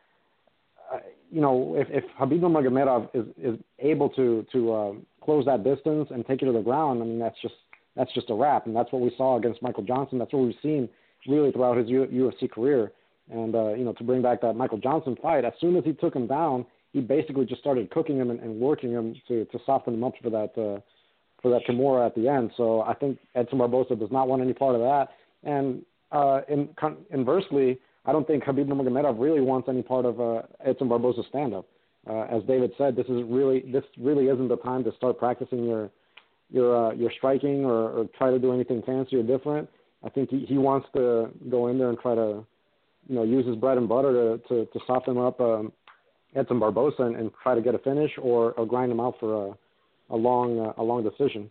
Speaker 4: if Khabib Nurmagomedov is able to close that distance and take it to the ground, I mean, that's just a wrap, and that's what we saw against Michael Johnson. That's what we've seen really throughout his UFC career. And to bring back that Michael Johnson fight, as soon as he took him down, he basically just started cooking him and working him to soften him up for that Kimura at the end. So I think Edson Barboza does not want any part of that. And inversely, I don't think Khabib Nurmagomedov really wants any part of Edson Barboza's stand-up. As David said, this really isn't the time to start practicing your striking or try to do anything fancy or different. I think he wants to go in there and try to use his bread and butter to soften up Edson Barboza and try to get a finish or grind him out for a long decision.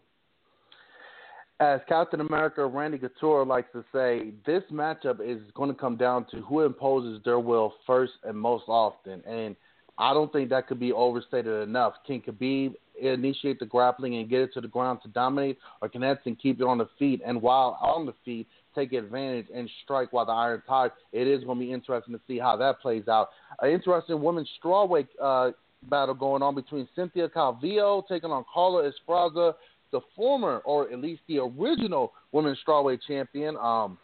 Speaker 3: As Captain America Randy Couture likes to say, this matchup is going to come down to who imposes their will first and most often. And I don't think that could be overstated enough. Can Khabib initiate the grappling and get it to the ground to dominate, or can Edson keep it on the feet and while on the feet take advantage and strike while the iron's hot? It is going to be interesting to see how that plays out. An interesting women's strawweight battle going on between Cynthia Calvillo taking on Carla Esparza, the former, or at least the original women's strawweight champion.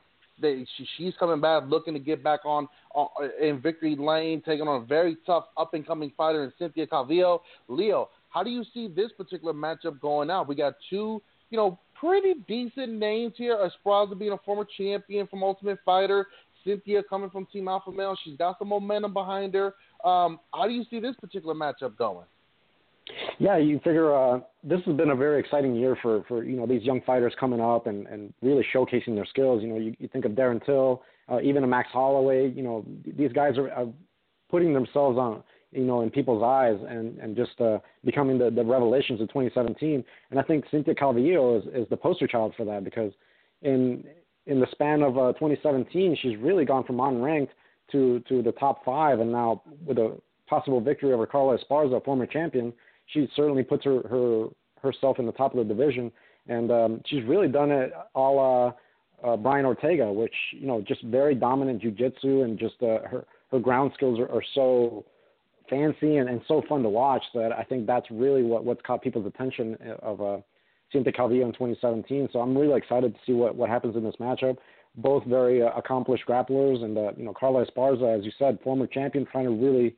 Speaker 3: She's coming back, looking to get back on in victory lane, taking on a very tough up-and-coming fighter in Cynthia Calvillo. Leo, how do you see this particular matchup going out? We got two, pretty decent names here. Esparza being a former champion from Ultimate Fighter, Cynthia coming from Team Alpha Male. She's got some momentum behind her. How do you see this particular matchup going?
Speaker 4: Yeah, you figure this has been a very exciting year for these young fighters coming up and really showcasing their skills. You think of Darren Till, even a Max Holloway. These guys are putting themselves on in people's eyes and just becoming the revelations of 2017. And I think Cynthia Calvillo is the poster child for that, because in the span of 2017, she's really gone from unranked to the top 5, and now with a possible victory over Carla Esparza, a former champion, she certainly puts herself in the top of the division, and she's really done it a la Brian Ortega, which just very dominant jiu-jitsu, and just her ground skills are so fancy and so fun to watch that I think that's really what's caught people's attention of Cynthia Calvillo in 2017. So I'm really excited to see what happens in this matchup. Both very accomplished grapplers, and Carla Esparza, as you said, former champion, trying to really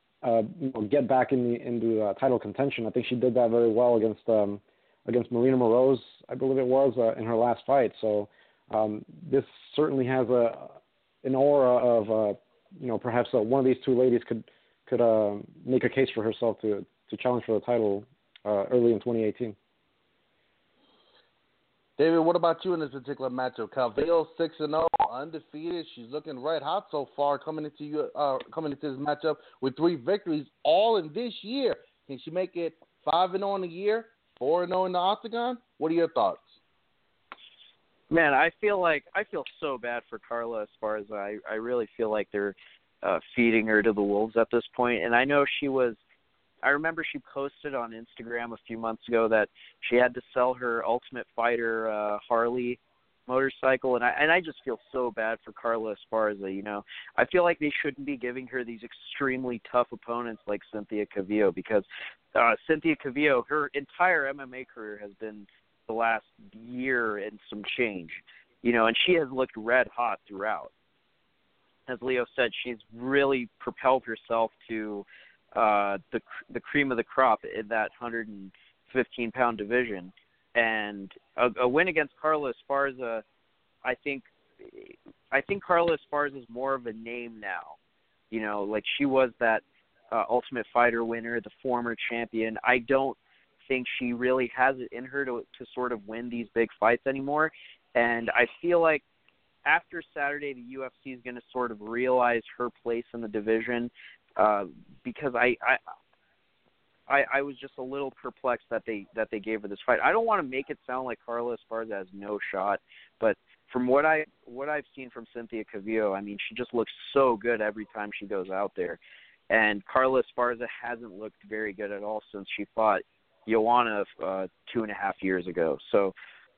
Speaker 4: get back into title contention. I think she did that very well against Marina Moroz, I believe it was, in her last fight. So this certainly has an aura of perhaps one of these two ladies could make a case for herself to challenge for the title early in 2018.
Speaker 3: David, what about you in this particular matchup? Calvillo 6-0, undefeated. She's looking red hot so far coming into this matchup with 3 victories, all in this year. Can she make it 5-0 in the year, 4-0 in the octagon? What are your thoughts?
Speaker 5: Man, I feel so bad for Carla Esparza. I really feel like they're feeding her to the wolves at this point. And I know I remember she posted on Instagram a few months ago that she had to sell her Ultimate Fighter Harley motorcycle, and I just feel so bad for Carla Esparza. You know, I feel like they shouldn't be giving her these extremely tough opponents like Cynthia Calvillo, because Cynthia Calvillo, her entire MMA career has been the last year and some change, you know, and she has looked red hot throughout. As Leo said, she's really propelled herself to the cream of the crop in that 115-pound division. And a win against Carla Esparza, I think Carla Esparza is more of a name now. You know, like she was that Ultimate Fighter winner, the former champion. I don't think she really has it in her to sort of win these big fights anymore. And I feel like after Saturday, the UFC is going to sort of realize her place in the division, because I was just a little perplexed that they gave her this fight. I don't want to make it sound like Carla Esparza has no shot, but from what I've seen from Cynthia Calvillo, I mean, she just looks so good every time she goes out there. And Carla Esparza hasn't looked very good at all since she fought Joanna 2.5 years ago. So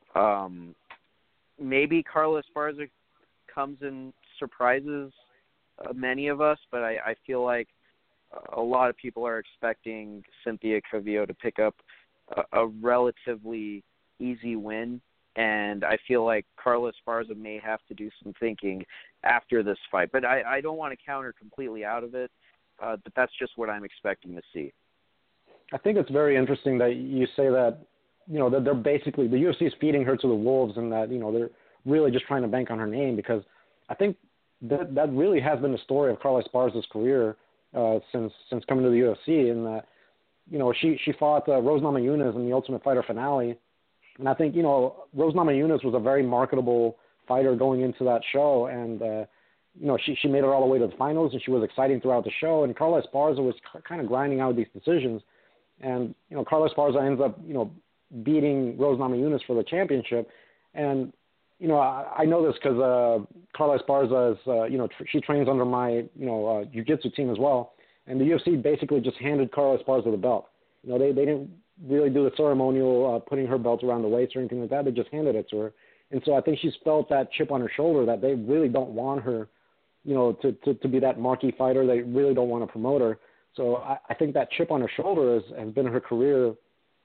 Speaker 5: maybe Carla Esparza comes and surprises many of us, but I feel like a lot of people are expecting Cynthia Calvillo to pick up a relatively easy win, and I feel like Carla Esparza may have to do some thinking after this fight. But I don't want to count her completely out of it, but that's just what I'm expecting to see.
Speaker 4: I think it's very interesting that you say that, you know, that they're basically, the UFC is feeding her to the wolves, and that, you know, they're really just trying to bank on her name, because I think that really has been the story of Carla Esparza's career since coming to the UFC, in that, you know, she fought Rose Namajunas in the Ultimate Fighter finale, and I think, you know, Rose Namajunas was a very marketable fighter going into that show, and you know, she made it all the way to the finals, and she was exciting throughout the show, and Carla Esparza was kind of grinding out these decisions, and, you know, Carla Esparza ends up, you know, beating Rose Namajunas for the championship, and, you know, I know this because Carla Esparza is, you know, she trains under my, you know, jiu-jitsu team as well. And the UFC basically just handed Carla Esparza the belt. You know, they didn't really do the ceremonial putting her belt around the waist or anything like that. They just handed it to her. And so I think she's felt that chip on her shoulder that they really don't want her, you know, to be that marquee fighter. They really don't want to promote her. So I think that chip on her shoulder has been her career,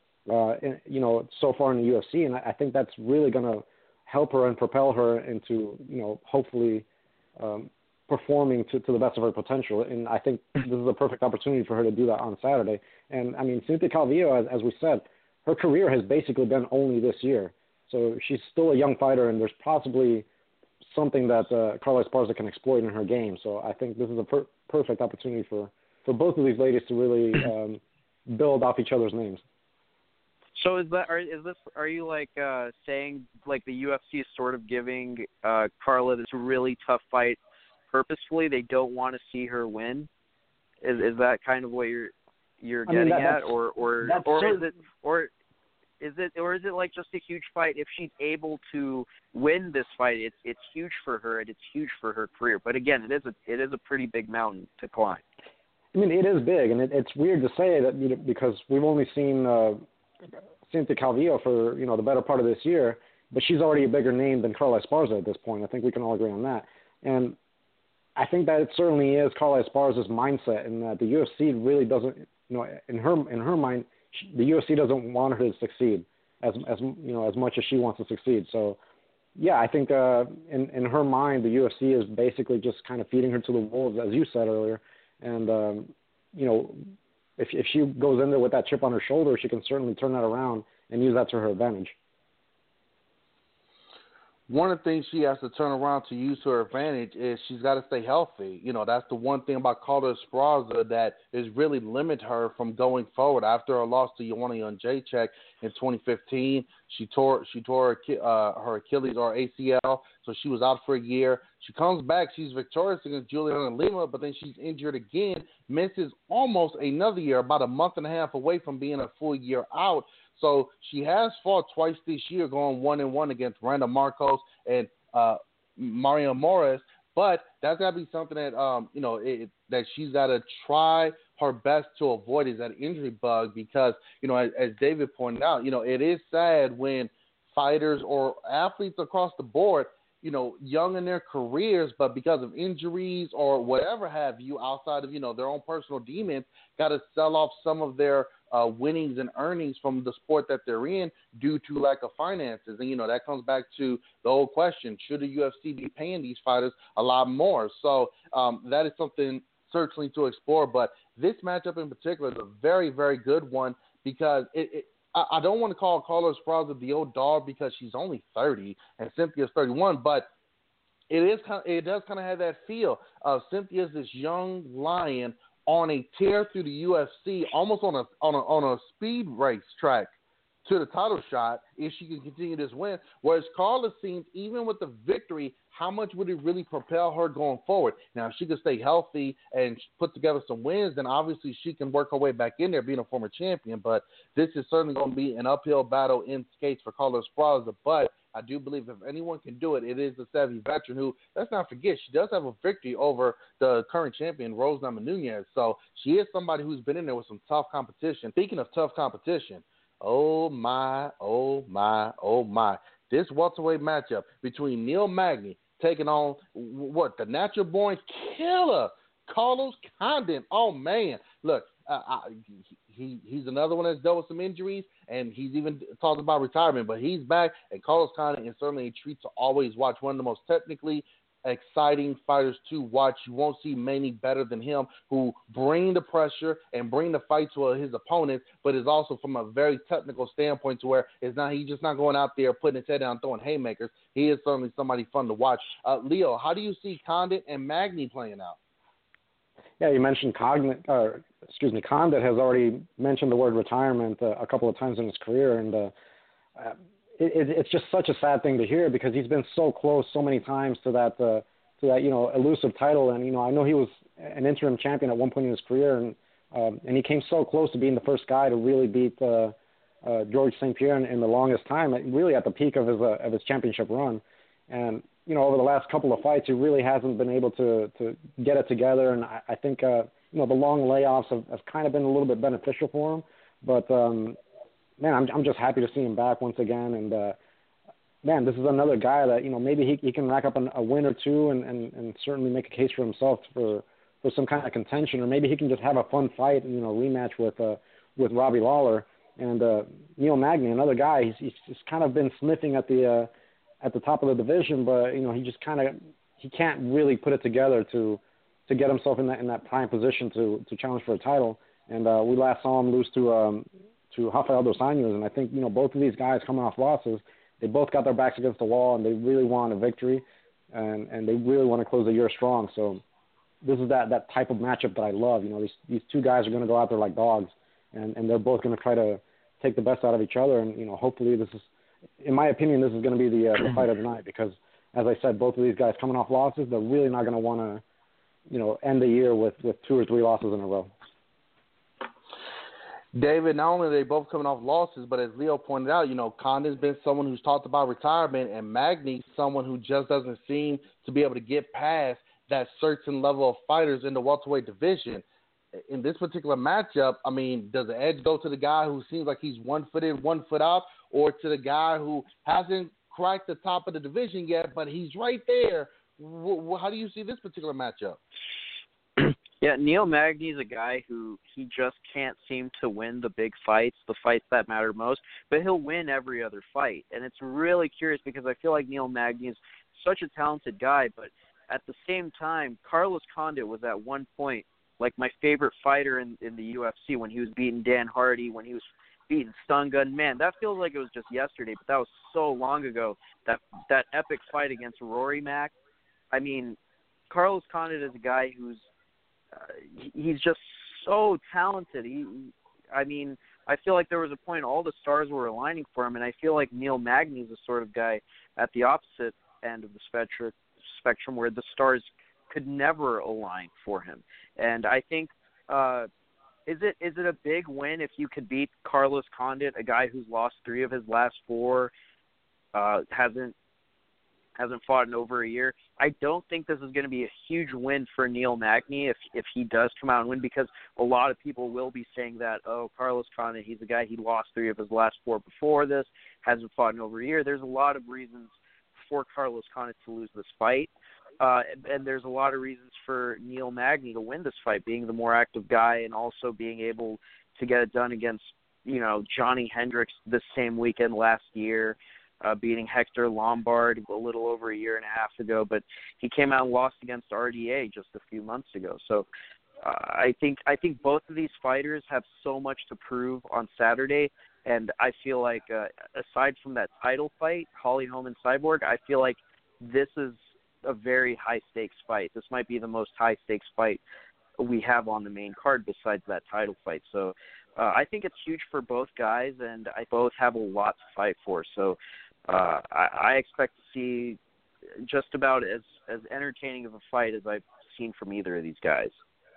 Speaker 4: you know, so far in the UFC. And I think that's really going to help her and propel her into, you know, hopefully performing to the best of her potential. And I think this is a perfect opportunity for her to do that on Saturday. And, I mean, Cynthia Calvillo, as we said, her career has basically been only this year. So she's still a young fighter, and there's possibly something that Carla Esparza can exploit in her game. So I think this is a perfect opportunity for both of these ladies to really build off each other's names.
Speaker 5: So are you like saying like the UFC is sort of giving Carla this really tough fight purposefully? They don't want to see her win. Is that kind of what you're getting at, or is it like just a huge fight? If she's able to win this fight, it's huge for her, and it's huge for her career. But again, it is a pretty big mountain to climb.
Speaker 4: I mean, it is big, and it's weird to say that, you know, because we've only seen Cynthia Calvillo for, you know, the better part of this year, but she's already a bigger name than Carla Esparza at this point. I think we can all agree on that. And I think that it certainly is Carla Esparza's mindset, and that the UFC really doesn't, you know, in her mind, the UFC doesn't want her to succeed as you know, as much as she wants to succeed. So, yeah, I think in her mind, the UFC is basically just kind of feeding her to the wolves, as you said earlier. And you know, if she goes in there with that chip on her shoulder, she can certainly turn that around and use that to her advantage.
Speaker 3: one of the things she has to turn around to use to her advantage is she's got to stay healthy. That's the one thing about Carla Esparza that is really limit her from going forward. After her loss to Joanna Jędrzejczyk in 2015, she tore her Achilles or ACL, so she was out for a year. She comes back, she's victorious against Juliana Lima, but then she's injured again, misses almost another year, about a month and a half away from being a full year out. So she has fought twice this year, going 1-1 against Randa Marcos and Maria Morris. But that's got to be something that that she's got to try her best to avoid is that injury bug because as David pointed out, it is sad when fighters or athletes across the board, young in their careers, but because of injuries or whatever have you outside of their own personal demons, got to sell off some of their winnings and earnings from the sport that they're in due to lack of finances. And, that comes back to the old question, should the UFC be paying these fighters a lot more? So that is something certainly to explore. But this matchup in particular is a very, very good one because I don't want to call Carla Esparza the old dog because she's only 30 and Cynthia's 31, but it does kind of have that feel of Cynthia's this young lion on a tear through the UFC, almost on a speed race track to the title shot if she can continue this win. Whereas Carla seems, even with the victory, how much would it really propel her going forward? Now, if she can stay healthy and put together some wins, then obviously she can work her way back in there being a former champion. But this is certainly going to be an uphill battle in skates for Carla Esparza. But I do believe if anyone can do it, it is the savvy veteran who, let's not forget, she does have a victory over the current champion, Rose Namajunas. So she is somebody who's been in there with some tough competition. Speaking of tough competition, oh my, oh my, oh my. This welterweight matchup between Neil Magny taking on, the natural-born killer, Carlos Condit. Oh, man. Look, he's another one that's dealt with some injuries, and he's even talked about retirement, but he's back, and Carlos Condit is certainly a treat to always watch. One of the most technically exciting fighters to watch. You won't see many better than him who bring the pressure and bring the fight to his opponents, but is also from a very technical standpoint to where he's just not going out there putting his head down throwing haymakers. He is certainly somebody fun to watch. Leo, how do you see Condit and Magny playing out?
Speaker 4: Yeah, you mentioned Condit has already mentioned the word retirement a couple of times in his career, and it's just such a sad thing to hear because he's been so close so many times to that elusive title. And I know he was an interim champion at one point in his career, and he came so close to being the first guy to really beat George St. Pierre in the longest time, really at the peak of his championship run. And over the last couple of fights, he really hasn't been able to get it together. And I think the long layoffs have kind of been a little bit beneficial for him, but. Man, I'm just happy to see him back once again, and man, this is another guy that maybe he can rack up a win or two and certainly make a case for himself for some kind of contention, or maybe he can just have a fun fight and rematch with Robbie Lawler. And Neil Magny, another guy, he's just kind of been sniffing at the top of the division, but he just he can't really put it together to get himself in that prime position to challenge for a title. And we last saw him lose to Rafael dos Anjos, and I think both of these guys coming off losses, they both got their backs against the wall, and they really want a victory, and they really want to close the year strong. So this is that type of matchup that I love. These two guys are going to go out there like dogs, and they're both going to try to take the best out of each other. And hopefully this is, in my opinion, this is going to be the fight of the night because, as I said, both of these guys coming off losses, they're really not going to want to end the year with 2 or 3 losses in a row.
Speaker 3: David, not only are they both coming off losses, but as Leo pointed out, Condit's been someone who's talked about retirement, and Magny's someone who just doesn't seem to be able to get past that certain level of fighters in the welterweight division. In this particular matchup, I mean, does the edge go to the guy who seems like he's 1 foot in, 1 foot out, or to the guy who hasn't cracked the top of the division yet, but he's right there? How do you see this particular matchup?
Speaker 5: Yeah, Neil Magny's a guy who he just can't seem to win the big fights, the fights that matter most, but he'll win every other fight. And it's really curious because I feel like Neil Magny is such a talented guy, but at the same time, Carlos Condit was at one point like my favorite fighter in the UFC when he was beating Dan Hardy, when he was beating Stun Gun. Man, that feels like it was just yesterday, but that was so long ago. That epic fight against Rory Mac. I mean, Carlos Condit is a guy who's he's just so talented. I mean, I feel like there was a point all the stars were aligning for him, and I feel like Neil Magny is the sort of guy at the opposite end of the spectrum where the stars could never align for him. And I think is it a big win if you could beat Carlos Condit, a guy who's lost 3 of his last 4, hasn't fought in over a year? I don't think this is going to be a huge win for Neil Magny if he does come out and win, because a lot of people will be saying that, oh, Carlos Condit, he's a guy, he lost 3 of his last 4 before this, hasn't fought in over a year. There's a lot of reasons for Carlos Condit to lose this fight, and there's a lot of reasons for Neil Magny to win this fight, being the more active guy and also being able to get it done against, Johnny Hendricks this same weekend last year, beating Hector Lombard a little over a year and a half ago, but he came out and lost against RDA just a few months ago. So I think both of these fighters have so much to prove on Saturday, and I feel like aside from that title fight, Holly Holm and Cyborg, I feel like this is a very high-stakes fight. This might be the most high-stakes fight we have on the main card besides that title fight. So I think it's huge for both guys, and I both have a lot to fight for. So I expect to see just about as entertaining of a fight as I've seen from either of these guys.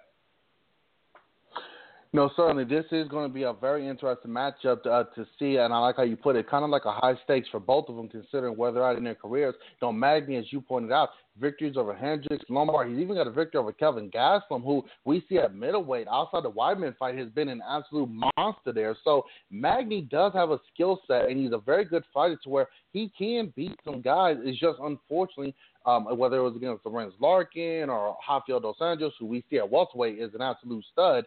Speaker 3: No, certainly. This is going to be a very interesting matchup to see, and I like how you put it, kind of like a high stakes for both of them, considering where they're at in their careers. Magny, as you pointed out, victories over Hendricks, Lombard. He's even got a victory over Kelvin Gastelum, who we see at middleweight outside the Weidman fight has been an absolute monster there. So Magny does have a skill set, and he's a very good fighter to where he can beat some guys. It's just unfortunately, whether it was against Lorenz Larkin or Rafael Dos Anjos, who we see at welterweight is an absolute stud.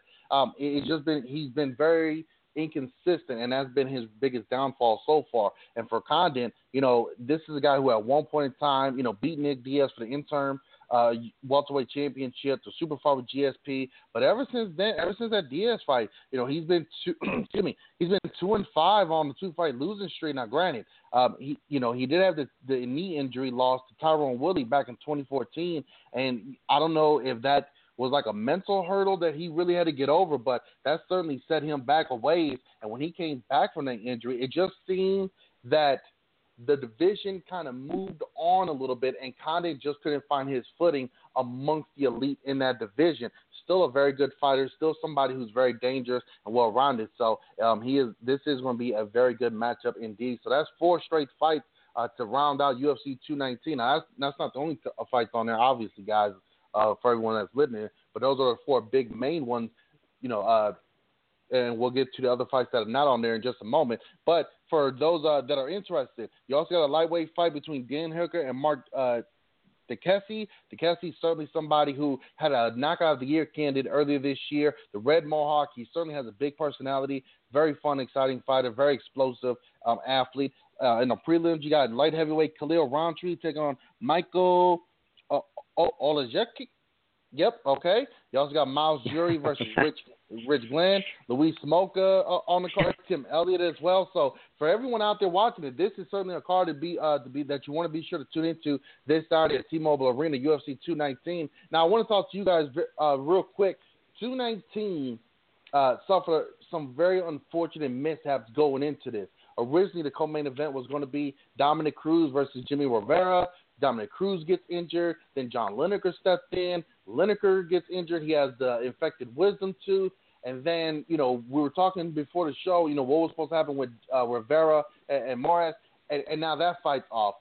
Speaker 3: He's been very inconsistent, and that's been his biggest downfall so far. And for Condit, this is a guy who at one point in time, beat Nick Diaz for the interim welterweight championship, the super fight with GSP. But ever since that Diaz fight, he's been he's been 2-5 on the 2-fight losing streak. Now, granted, he did have the knee injury loss to Tyrone Woodley back in 2014, and I don't know if that was like a mental hurdle that he really had to get over, but that certainly set him back a ways. And when he came back from that injury, it just seemed that the division kind of moved on a little bit, and Condit just couldn't find his footing amongst the elite in that division. Still a very good fighter, still somebody who's very dangerous and well-rounded. So this is going to be a very good matchup indeed. So that's 4 straight fights to round out UFC 219. Now, that's not the only fights on there, obviously, guys. For everyone that's listening, but those are the 4 big main ones, and we'll get to the other fights that are not on there in just a moment. But for those that are interested, you also got a lightweight fight between Dan Hooker and Mark Diakese. Diakese is certainly somebody who had a knockout of the year candidate earlier this year. The Red Mohawk, he certainly has a big personality, very fun, exciting fighter, very explosive athlete. In the prelims, you got light heavyweight Khalil Rountree taking on Michael Olajecki. Yep, okay. You also got Miles Jury versus Rich Glenn, Luis Smoka on the card, Tim Elliott as well. So for everyone out there watching it, this is certainly a card to be that you want to be sure to tune into this Saturday at T-Mobile Arena, UFC 219. Now I want to talk to you guys real quick. 219 suffered some very unfortunate mishaps going into this. Originally, the co-main event was going to be Dominic Cruz versus Jimmy Rivera. Dominic Cruz gets injured. Then John Lineker stepped in. Lineker gets injured. He has the infected wisdom tooth. And then, we were talking before the show, what was supposed to happen with Rivera and Morris. And now that fight's off.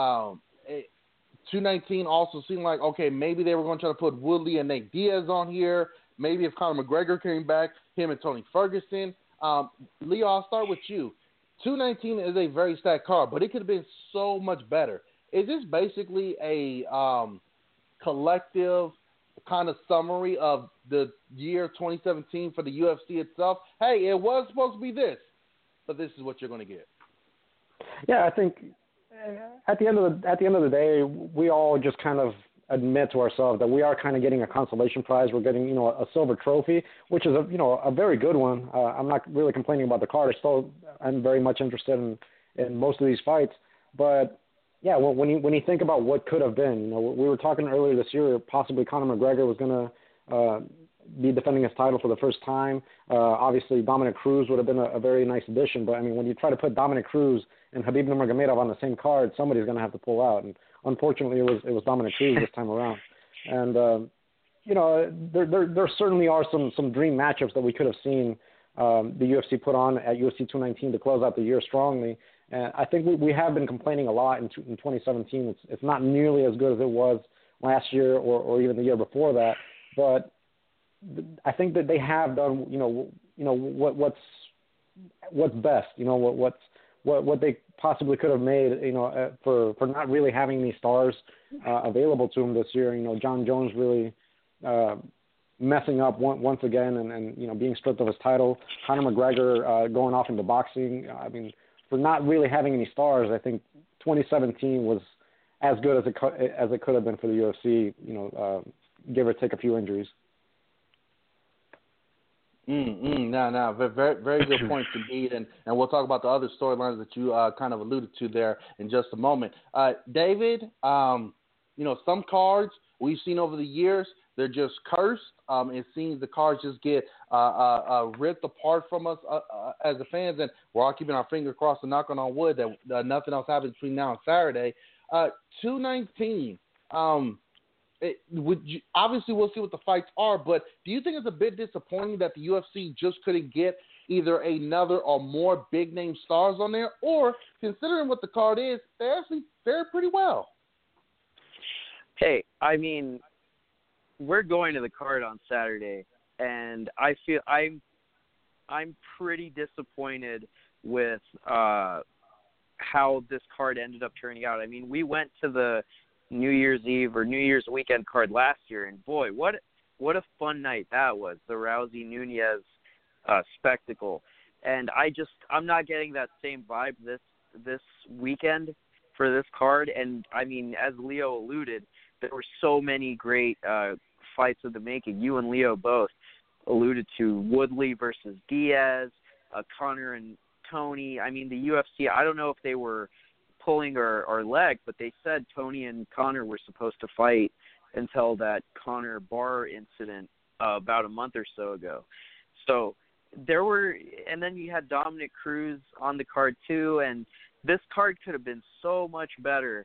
Speaker 3: 219 also seemed like, okay, maybe they were going to try to put Woodley and Nate Diaz on here. Maybe if Conor McGregor came back, him and Tony Ferguson. Leo, I'll start with you. 219 is a very stacked card, but it could have been so much better. Is this basically a collective kind of summary of the year 2017 for the UFC itself? Hey, it was supposed to be this, but this is what you're going to get.
Speaker 4: Yeah, I think at the end of the day, we all just kind of admit to ourselves that we are kind of getting a consolation prize. We're getting, a silver trophy, which is a very good one. I'm not really complaining about the card. I'm very much interested in most of these fights. But yeah, when you think about what could have been, we were talking earlier this year, possibly Conor McGregor was going to be defending his title for the first time. Obviously, Dominic Cruz would have been a very nice addition. But I mean, when you try to put Dominic Cruz and Khabib Nurmagomedov on the same card, somebody's going to have to pull out. And unfortunately, it was Dominic Cruz this time around. And there certainly are some dream matchups that we could have seen the UFC put on at UFC 219 to close out the year strongly. And I think we have been complaining a lot in 2017. It's not nearly as good as it was last year or even the year before that. But I think that they have done, what's best, what they possibly could have made, for not really having these stars available to them this year. John Jones really messing up once again and being stripped of his title. Conor McGregor going off into boxing. I mean, for not really having any stars, I think 2017 was as good as it could have been for the UFC, give or take a few injuries.
Speaker 3: No, very, very good points indeed, and we'll talk about the other storylines that you kind of alluded to there in just a moment. David, some cards we've seen over the years, they're just cursed. It seems the cards just get ripped apart from us as the fans, and we're all keeping our finger crossed and knocking on wood that nothing else happens between now and Saturday. 219. Obviously, we'll see what the fights are, but do you think it's a bit disappointing that the UFC just couldn't get either another or more big-name stars on there, or considering what the card is, they actually fared pretty well?
Speaker 5: Hey, I mean, we're going to the card on Saturday, and I feel I'm pretty disappointed with how this card ended up turning out. I mean, we went to the New Year's Eve or New Year's weekend card last year, and boy, what a fun night that was, the Rousey Nunez spectacle. And I'm not getting that same vibe this weekend for this card. And I mean, as Leo alluded, there were so many great fights of the making. You and Leo both alluded to Woodley versus Diaz, Conor and Tony. I mean, the UFC, I don't know if they were pulling our leg, but they said Tony and Conor were supposed to fight until that Conor Barr incident about a month or so ago. So and then you had Dominic Cruz on the card too, and this card could have been so much better,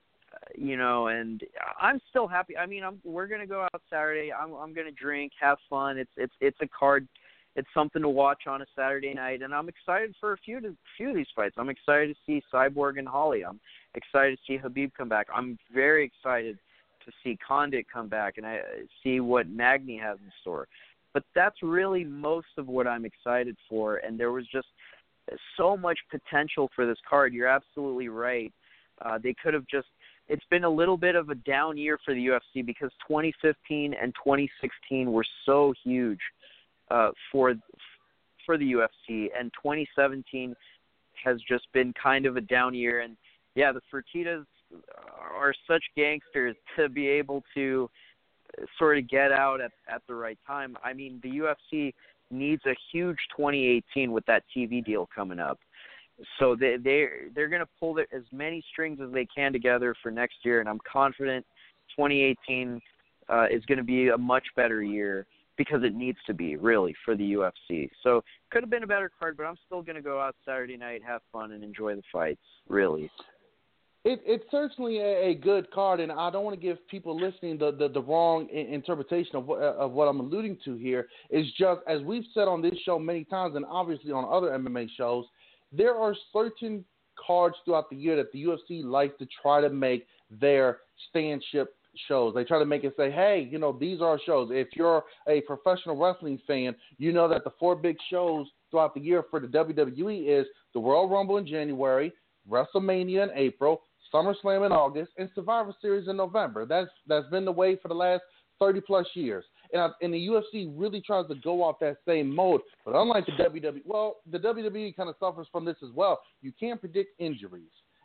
Speaker 5: and I'm still happy. I mean, we're going to go out Saturday. I'm going to drink, have fun. It's a card. It's something to watch on a Saturday night, and I'm excited for a few of these fights. I'm excited to see Cyborg and Holly. I'm excited to see Khabib come back. I'm very excited to see Condit come back, and I see what Magny has in store. But that's really most of what I'm excited for, and there was just so much potential for this card. You're absolutely right. They could have just – it's been a little bit of a down year for the UFC because 2015 and 2016 were so huge for the UFC, and 2017 has just been kind of a down year. And yeah, the Fertittas are such gangsters to be able to sort of get out at the right time. I mean, the UFC needs a huge 2018 with that TV deal coming up. So they're going to pull as many strings as they can together for next year, and I'm confident 2018 is going to be a much better year because it needs to be, really, for the UFC. So could have been a better card, but I'm still going to go out Saturday night, have fun, and enjoy the fights, really.
Speaker 3: It's certainly a good card, and I don't want to give people listening the wrong interpretation of what I'm alluding to here. It's just, as we've said on this show many times, and obviously on other MMA shows, there are certain cards throughout the year that the UFC likes to try to make their stand-ship shows. They try to make it say, hey, these are our shows. If you're a professional wrestling fan, you know that the 4 big shows throughout the year for the WWE is the Royal Rumble in January, WrestleMania in April, SummerSlam in August, and Survivor Series in November. That's been the way for the last 30-plus years. And the UFC really tries to go off that same mode. But unlike the WWE, the WWE kind of suffers from this as well. You can't predict injuries.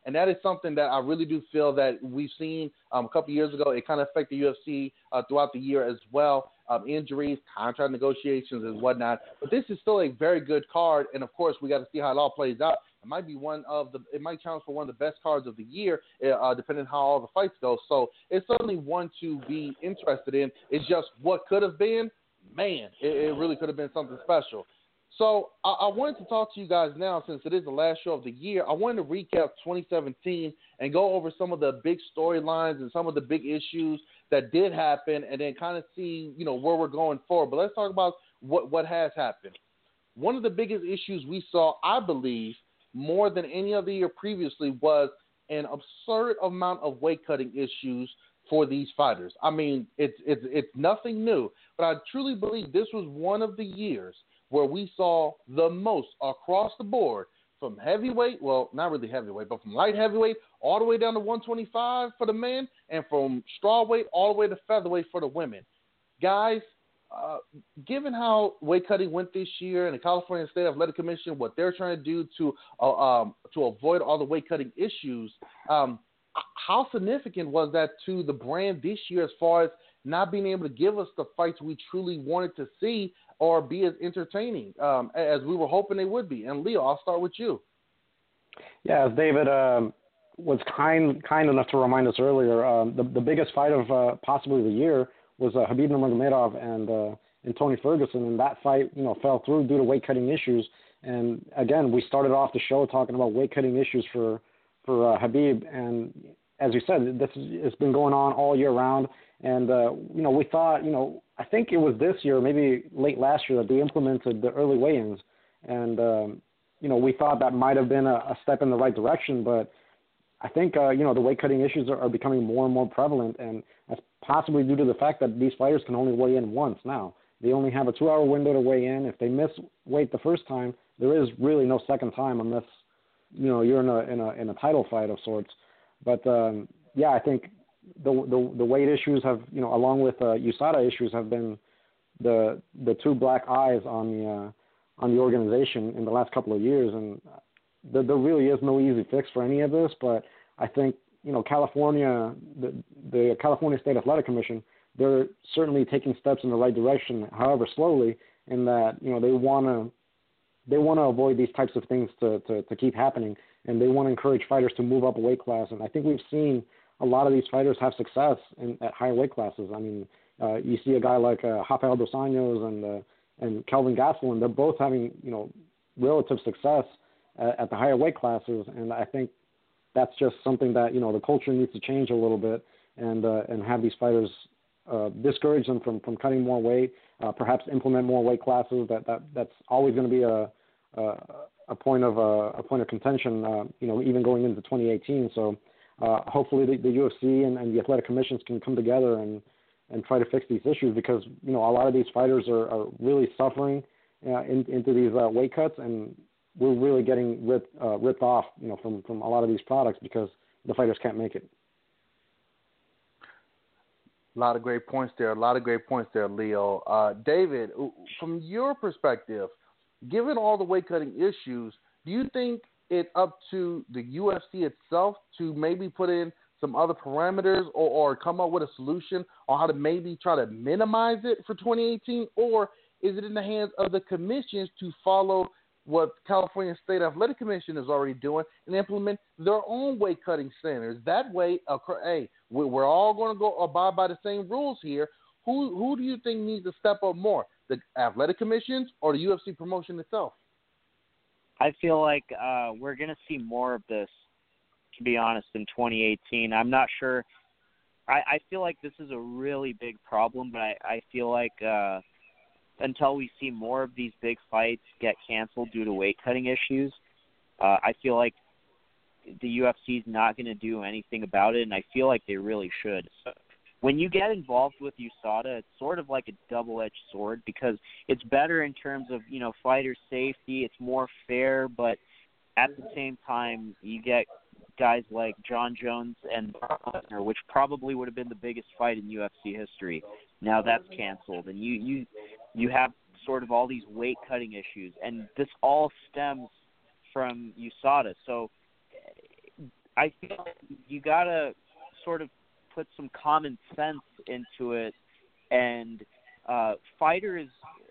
Speaker 3: And that is something that I really do feel that we've seen a couple years ago. It kind of affected the UFC throughout the year as well. Injuries, contract negotiations, and whatnot. But this is still a very good card, and of course, we got to see how it all plays out. It might be it might challenge for one of the best cards of the year, depending on how all the fights go. So it's certainly one to be interested in. It's just what could have been. Man, it really could have been something special. So I wanted to talk to you guys now, since it is the last show of the year. I wanted to recap 2017 and go over some of the big storylines and some of the big issues that did happen, and then kind of see, where we're going forward. But let's talk about what has happened. One of the biggest issues we saw, I believe, more than any other year previously, was an absurd amount of weight cutting issues for these fighters. I mean, it's nothing new, but I truly believe this was one of the years where we saw the most across the board, from heavyweight, well, not really heavyweight, but from light heavyweight all the way down to 125 for the men, and from strawweight all the way to featherweight for the women. Guys, given how weight cutting went this year, and the California State Athletic Commission, what they're trying to do to avoid all the weight cutting issues, how significant was that to the brand this year, as far as not being able to give us the fights we truly wanted to see, or be as entertaining as we were hoping they would be? And Leo, I'll start with you.
Speaker 4: Yeah, as David was kind enough to remind us earlier, the biggest fight of possibly the year was Khabib Nurmagomedov and Tony Ferguson, and that fight fell through due to weight cutting issues. And again, we started off the show talking about weight cutting issues for Khabib, and as you said, it's been going on all year round. And we thought, I think it was this year, maybe late last year, that they implemented the early weigh-ins, and we thought that might have been a step in the right direction. But I think the weight cutting issues are becoming more and more prevalent, and that's possibly due to the fact that these fighters can only weigh in once now. They only have a 2-hour window to weigh in. If they miss weight the first time, there is really no second time unless you're in a title fight of sorts. But I think the weight issues have, along with USADA issues, have been the two black eyes on the organization in the last couple of years. And there really is no easy fix for any of this. But I think California, the California State Athletic Commission, they're certainly taking steps in the right direction, however slowly, in that they want to avoid these types of things to keep happening, and they want to encourage fighters to move up a weight class. And I think we've seen a lot of these fighters have success at higher weight classes. I mean, you see a guy like Rafael dos Anjos and Kelvin Gastelum, they're both having relative success at the higher weight classes, and I think that's just something that the culture needs to change a little bit, and have these fighters discourage them from cutting more weight, perhaps implement more weight classes. That's always going to be a point of contention, even going into 2018. So hopefully the UFC and the athletic commissions can come together and try to fix these issues, because a lot of these fighters are really suffering into these weight cuts, and we're really getting ripped off from a lot of these products because the fighters can't make it.
Speaker 3: A lot of great points there, Leo. David, from your perspective, given all the weight cutting issues, do you think it's up to the UFC itself to maybe put in some other parameters, or come up with a solution on how to maybe try to minimize it for 2018? Or is it in the hands of the commissions to follow what California State Athletic Commission is already doing and implement their own weight cutting standards? That way, hey, we're all going to go abide by the same rules here. Who do you think needs to step up more, the athletic commissions or the UFC promotion itself?
Speaker 5: I feel like we're going to see more of this, to be honest, in 2018. I'm not sure. I feel like this is a really big problem, but I feel like until we see more of these big fights get canceled due to weight-cutting issues, I feel like the UFC is not going to do anything about it, and I feel like they really should. So when you get involved with USADA, it's sort of like a double-edged sword, because it's better in terms of, fighter safety, it's more fair, but at the same time, you get guys like John Jones and Brock Lesnar, which probably would have been the biggest fight in UFC history. Now that's canceled, and you have sort of all these weight-cutting issues, and this all stems from USADA. So I feel like you gotta sort of put some common sense into it, and fighters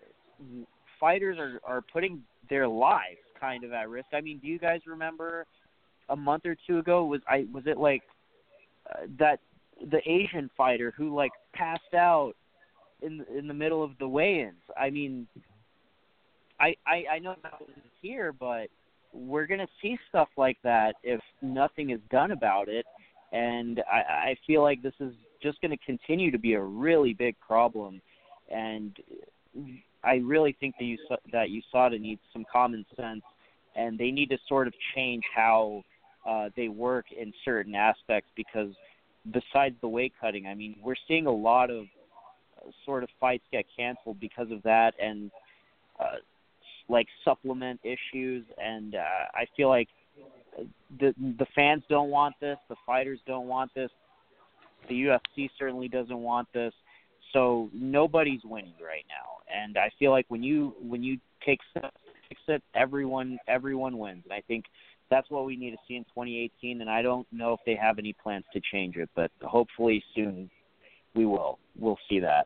Speaker 5: are putting their lives kind of at risk. I mean, do you guys remember a month or two ago was it like that the Asian fighter who like passed out in the middle of the weigh-ins? I mean, I know that wasn't here, but we're gonna see stuff like that if nothing is done about it, and I feel like this is just going to continue to be a really big problem, and I really think that USADA needs some common sense, and they need to sort of change how they work in certain aspects, because besides the weight cutting, I mean, we're seeing a lot of sort of fights get canceled because of that, and like supplement issues, and I feel like the fans don't want this, the fighters don't want this, the UFC certainly doesn't want this, so nobody's winning right now. And I feel like when you take steps to fix it, everyone wins. And I think that's what we need to see in 2018. And I don't know if they have any plans to change it, but hopefully soon we'll see that.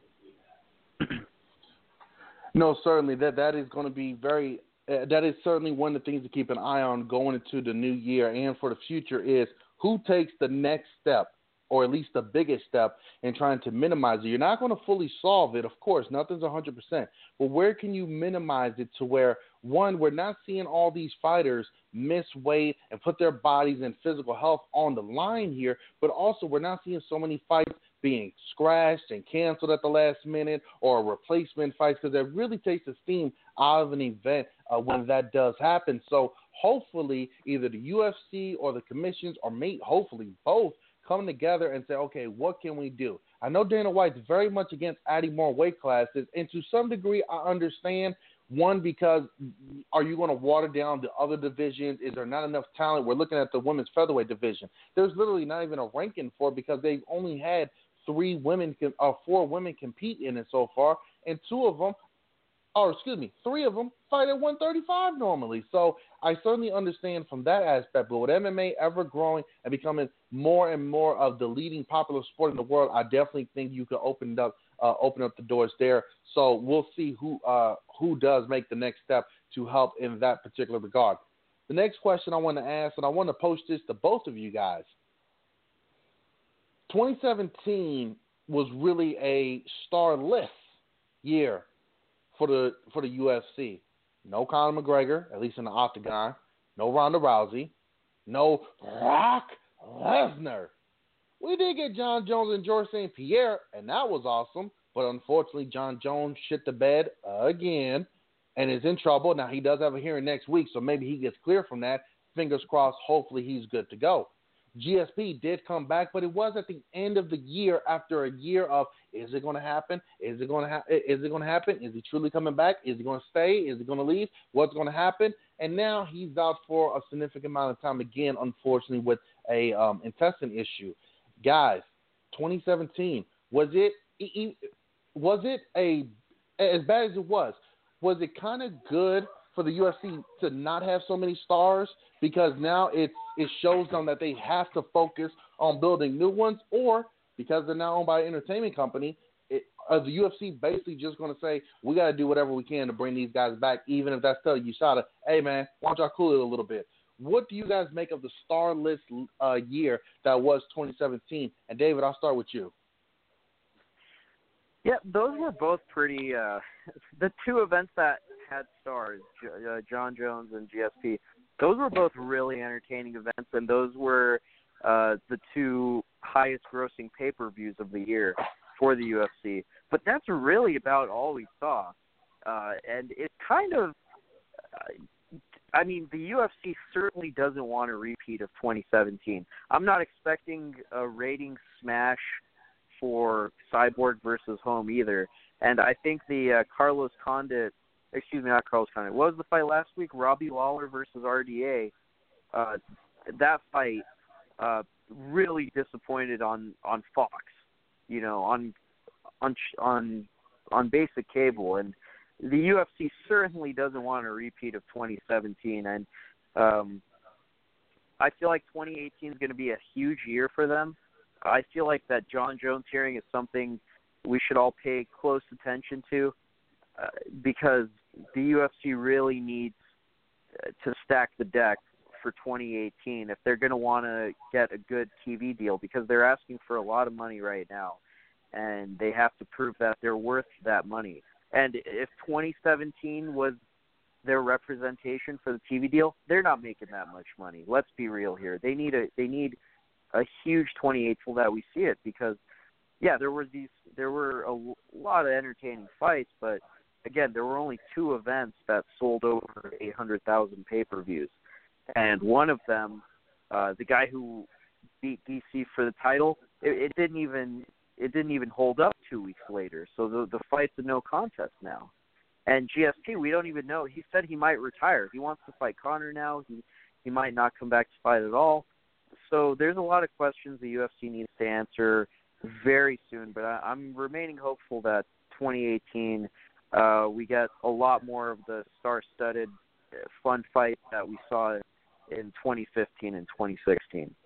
Speaker 3: No, certainly that is going to be very. That is certainly one of the things to keep an eye on going into the new year and for the future is who takes the next step, or at least the biggest step, in trying to minimize it. You're not going to fully solve it, of course. Nothing's 100%. But where can you minimize it to where, one, we're not seeing all these fighters miss weight and put their bodies and physical health on the line here, but also we're not seeing so many fights being scratched and canceled at the last minute, or replacement fights, because that really takes the steam out of an event when that does happen. So hopefully either the UFC or the commissions, or hopefully both, come together and say, okay, what can we do? I know Dana White's very much against adding more weight classes, and to some degree I understand. One, because are you going to water down the other divisions? Is there not enough talent? We're looking at the women's featherweight division. There's literally not even a ranking for it, because they've only had 4 women compete in it so far, and 3 of them fight at 135 normally. So I certainly understand from that aspect, but with MMA ever growing and becoming more and more of the leading popular sport in the world, I definitely think you could open up the doors there. So we'll see who does make the next step to help in that particular regard. The next question I want to ask, and I want to post this to both of you guys. 2017 was really a starless year for the UFC. No Conor McGregor, at least in the octagon. No Ronda Rousey. No Brock Lesnar. We did get John Jones and Georges St. Pierre, and that was awesome. But unfortunately, John Jones shit the bed again and is in trouble. Now, he does have a hearing next week, so maybe he gets clear from that. Fingers crossed, hopefully he's good to go. GSP did come back, but it was at the end of the year, after a year of, is it going to happen? Is it going to happen? Is he truly coming back? Is he going to stay? Is he going to leave? What's going to happen? And now he's out for a significant amount of time again, unfortunately, with a intestine issue. Guys, 2017, was it as bad as it was it kind of good for the UFC to not have so many stars, because now it shows them that they have to focus on building new ones, or because they're now owned by an entertainment company, the UFC basically just going to say, we got to do whatever we can to bring these guys back, even if that's telling USADA, hey man, why don't y'all cool it a little bit? What do you guys make of the starless year that was 2017? And David, I'll start with you.
Speaker 5: Yeah, those were both pretty the 2 events that had stars, John Jones and GSP, those were both really entertaining events, and those were the 2 highest grossing pay-per-views of the year for the UFC. But that's really about all we saw. And it kind of the UFC certainly doesn't want a repeat of 2017. I'm not expecting a rating smash for Cyborg versus Holm either. And I think the Carlos Condit, not Carlos Condit, what was the fight last week? Robbie Lawler versus RDA. That fight really disappointed on Fox, on basic cable, and the UFC certainly doesn't want a repeat of 2017. And I feel like 2018 is going to be a huge year for them. I feel like that John Jones hearing is something we should all pay close attention to because the UFC really needs to stack the deck for 2018 if they're going to want to get a good TV deal, because they're asking for a lot of money right now, and they have to prove that they're worth that money. And if 2017 was their representation for the TV deal, they're not making that much money. Let's be real here. They need a huge 2018 that we see it, because there were a lot of entertaining fights, but again, there were only 2 events that sold over 800,000 pay-per-views. And one of them, the guy who beat DC for the title, it didn't even hold up 2 weeks later. So the fight's a no contest now. And GSP, we don't even know. He said he might retire. He wants to fight Conor now. He might not come back to fight at all. So there's a lot of questions the UFC needs to answer very soon. But I'm remaining hopeful that 2018 we get a lot more of the star-studded fun fight that we saw in 2015 and 2016.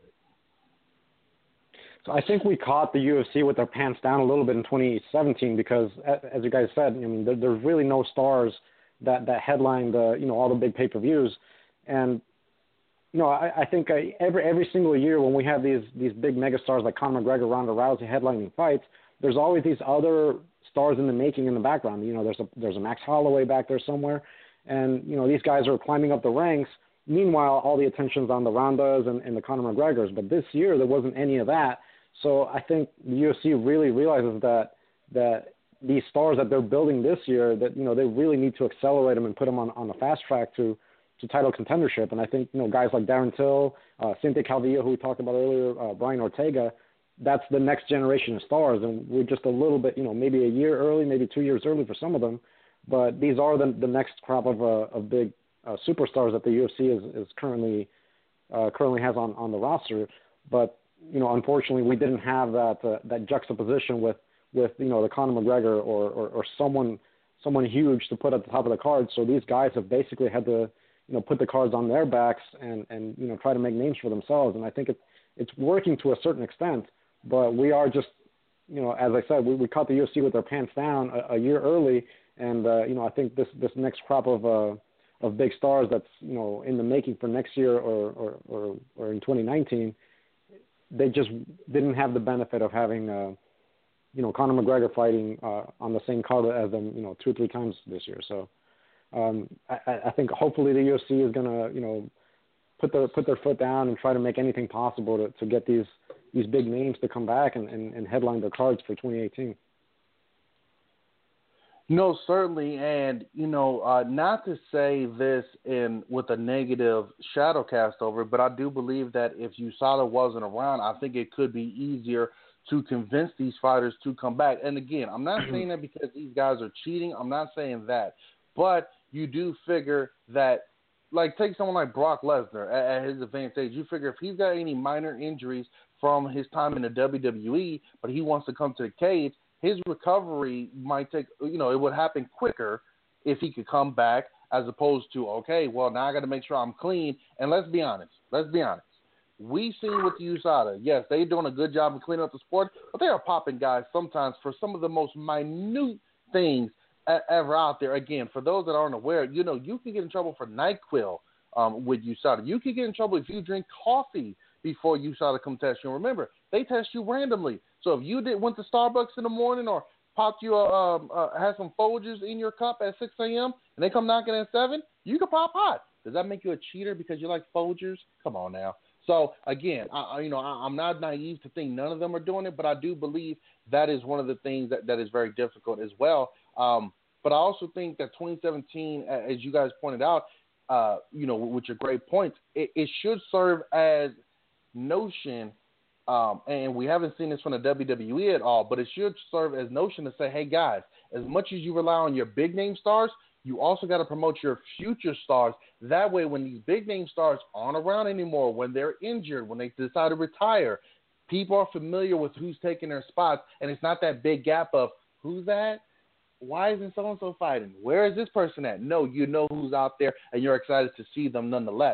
Speaker 4: So I think we caught the UFC with their pants down a little bit in 2017 because, as you guys said, I mean, there's really no stars that headline all the big pay-per-views, and I think every single year when we have these big megastars like Conor McGregor, Ronda Rousey headlining fights, there's always these other stars in the making in the background. There's a Max Holloway back there somewhere, and these guys are climbing up the ranks. Meanwhile, all the attention's on the Rondas and the Conor McGregors, but this year there wasn't any of that. So I think the UFC really realizes that these stars that they're building this year, that they really need to accelerate them and put them on the fast track to title contendership. And I think guys like Darren Till, Cynthia Calvillo, who we talked about earlier, Brian Ortega, that's the next generation of stars, and we're just a little bit, maybe a year early, maybe 2 years early for some of them, but these are the next crop of big superstars that the UFC is currently has on the roster. But unfortunately, we didn't have that juxtaposition with the Conor McGregor or someone huge to put at the top of the card. So these guys have basically had to put the cards on their backs and try to make names for themselves. And I think it's working to a certain extent. But we are just, as I said, we caught the UFC with their pants down a year early, and I think this next crop of big stars that's in the making for next year or in 2019, they just didn't have the benefit of having Conor McGregor fighting on the same card as them 2 or 3 times this year. So I think hopefully the UFC is gonna put their foot down and try to make anything possible to get these big names to come back and headline their cards for 2018.
Speaker 3: No, certainly, and not to say this with a negative shadow cast over it, but I do believe that if USADA wasn't around, I think it could be easier to convince these fighters to come back. And again, I'm not saying that because these guys are cheating. I'm not saying that, but you do figure that, like, take someone like Brock Lesnar at his advanced age. You figure if he's got any minor injuries from his time in the WWE, but he wants to come to the cage, his recovery might take, it would happen quicker if he could come back, as opposed to, okay, well, now I got to make sure I'm clean. And let's be honest. We've seen with the USADA, yes, they're doing a good job of cleaning up the sport, but they are popping guys sometimes for some of the most minute things ever out there. Again, for those that aren't aware, you can get in trouble for NyQuil with USADA. You can get in trouble if you drink coffee before USADA come test you. And remember, they test you randomly. So if you went to Starbucks in the morning or popped you had some Folgers in your cup at 6 a.m. and they come knocking at 7, you can pop hot. Does that make you a cheater because you like Folgers? Come on now. So again, I'm not naive to think none of them are doing it, but I do believe that is one of the things that is very difficult as well. But I also think that 2017, as you guys pointed out, with your great points, it should serve as notion, and we haven't seen this from the WWE at all, but it should serve as notion to say, hey guys, as much as you rely on your big name stars, you also got to promote your future stars. That way, when these big name stars aren't around anymore, when they're injured, when they decide to retire, people are familiar with who's taking their spots, and it's not that big gap of who's that? Why isn't so-and-so fighting? Where is this person at? No, you know who's out there, and you're excited to see them nonetheless.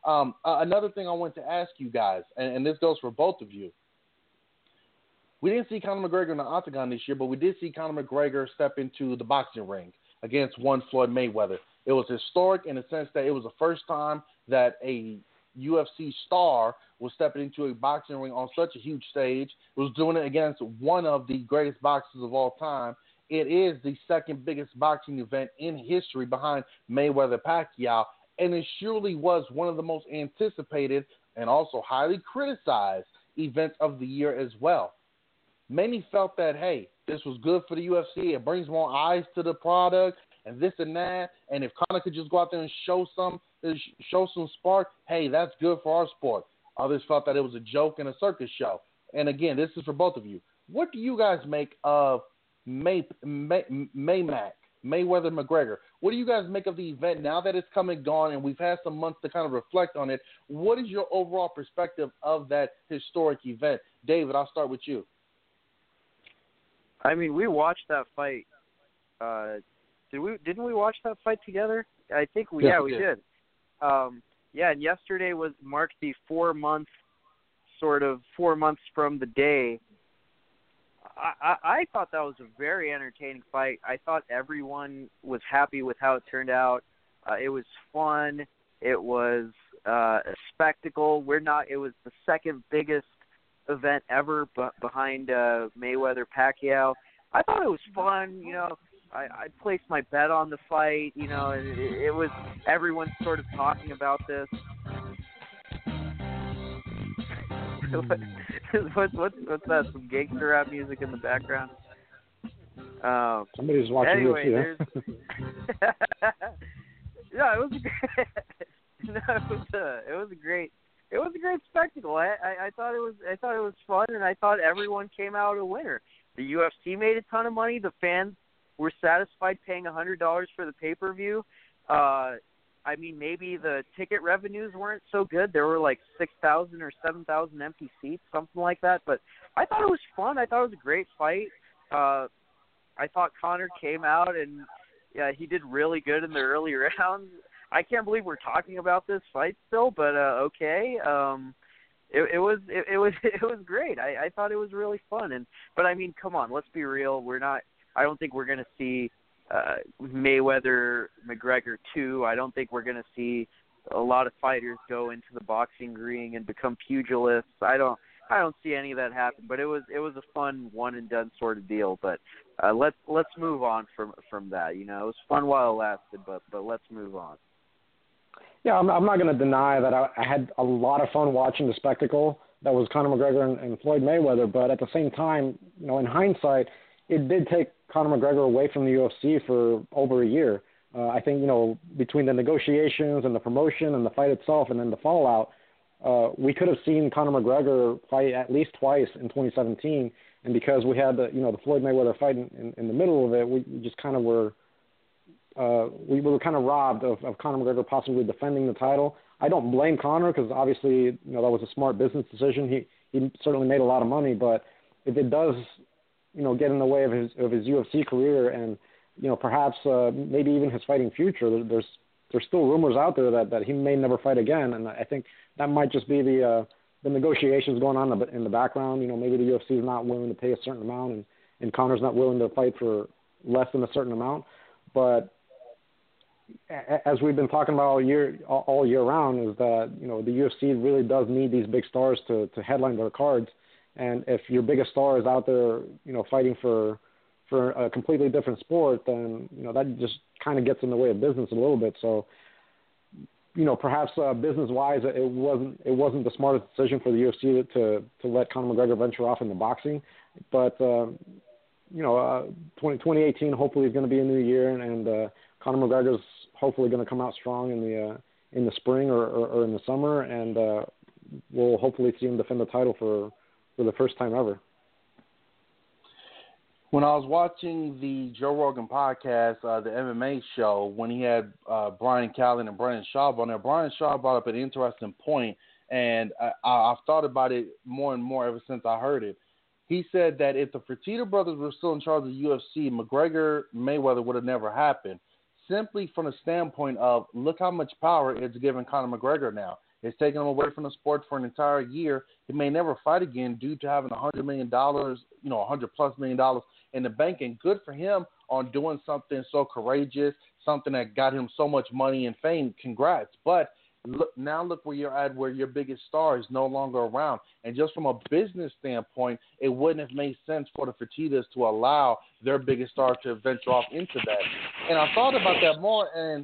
Speaker 3: Another thing I want to ask you guys, and this goes for both of you. We didn't see Conor McGregor in the octagon this year, but we did see Conor McGregor step into the boxing ring against one Floyd Mayweather. It was historic in the sense that it was the first time that a UFC star was stepping into a boxing ring on such a huge stage. It was doing it against one of the greatest boxers of all time. It is the second biggest boxing event in history behind Mayweather-Pacquiao, and it surely was one of the most anticipated and also highly criticized events of the year as well. Many felt that, hey, this was good for the UFC. It brings more eyes to the product and this and that. And if Conor could just go out there and show some spark, hey, that's good for our sport. Others felt that it was a joke and a circus show. And again, this is for both of you. What do you guys make of Mayweather-McGregor? What do you guys make of the event now that it's come and gone and we've had some months to kind of reflect on it? What is your overall perspective of that historic event? David, I'll start with you.
Speaker 5: I mean, we watched that fight. Didn't we watch that fight together? I think we did. And yesterday marked the 4 months from the day. I thought that was a very entertaining fight. I thought everyone was happy with how it turned out. It was fun. It was a spectacle. It was the second biggest event ever behind Mayweather-Pacquiao. I thought it was fun. You know, I placed my bet on the fight. You know, and it was everyone sort of talking about this. What's that? Some gangster rap music in the background.
Speaker 4: Somebody's watching
Speaker 5: anyway,
Speaker 4: UFC.
Speaker 5: Yeah, it was a great spectacle. I thought it was fun, and I thought everyone came out a winner. The UFC made a ton of money. The fans were satisfied paying $100 for the pay-per-view. I mean, maybe the ticket revenues weren't so good. There were like 6,000 or 7,000 empty seats, something like that. But I thought it was fun. I thought it was a great fight. I thought Conor came out and he did really good in the early rounds. I can't believe we're talking about this fight still, but okay. It was great. I thought it was really fun. But I mean, come on, let's be real. I don't think we're going to see Mayweather-McGregor 2. I don't think we're going to see a lot of fighters go into the boxing ring and become pugilists. I don't see any of that happen. But it was a fun one and done sort of deal. But let's move on from that. You know, it was fun while it lasted, but let's move on.
Speaker 4: Yeah, I'm not going to deny that I had a lot of fun watching the spectacle that was Conor McGregor and Floyd Mayweather. But at the same time, you know, in hindsight, it did take Conor McGregor away from the UFC for over a year. I think, you know, between the negotiations and the promotion and the fight itself and then the fallout, we could have seen Conor McGregor fight at least twice in 2017. And because we had the Floyd Mayweather fight in the middle of it, we just kind of were we were kind of robbed of Conor McGregor possibly defending the title. I don't blame Conor because obviously, you know, that was a smart business decision. He certainly made a lot of money, but if it does, you know, get in the way of his UFC career and, you know, perhaps maybe even his fighting future, there's still rumors out there that he may never fight again, and I think that might just be the negotiations going on in the background. You know, maybe the UFC is not willing to pay a certain amount, and Conor's not willing to fight for less than a certain amount. But as we've been talking about all year round, is that, you know, the UFC really does need these big stars to headline their cards. And if your biggest star is out there, you know, fighting for a completely different sport, then, you know, that just kind of gets in the way of business a little bit. So, you know, perhaps business-wise, it wasn't the smartest decision for the UFC to let Conor McGregor venture off into boxing. But, you know, 2018 hopefully is going to be a new year, and Conor McGregor's hopefully going to come out strong in the spring or in the summer, and we'll hopefully see him defend the title for the first time ever.
Speaker 3: When I was watching the Joe Rogan podcast, the MMA show, when he had Brian Callen and Brendan Schaub on there, Brian Schaub brought up an interesting point, and I've thought about it more and more ever since I heard it. He said that if the Fertitta brothers were still in charge of the UFC, McGregor-Mayweather would have never happened, simply from the standpoint of look how much power it's given Conor McGregor now. It's taking him away from the sport for an entire year. He may never fight again due to having $100 million, $100+ million in the bank. And good for him on doing something so courageous, something that got him so much money and fame. Congrats. But look where you're at, where your biggest star is no longer around. And just from a business standpoint, it wouldn't have made sense for the Fertittas to allow their biggest star to venture off into that. And I thought about that more, and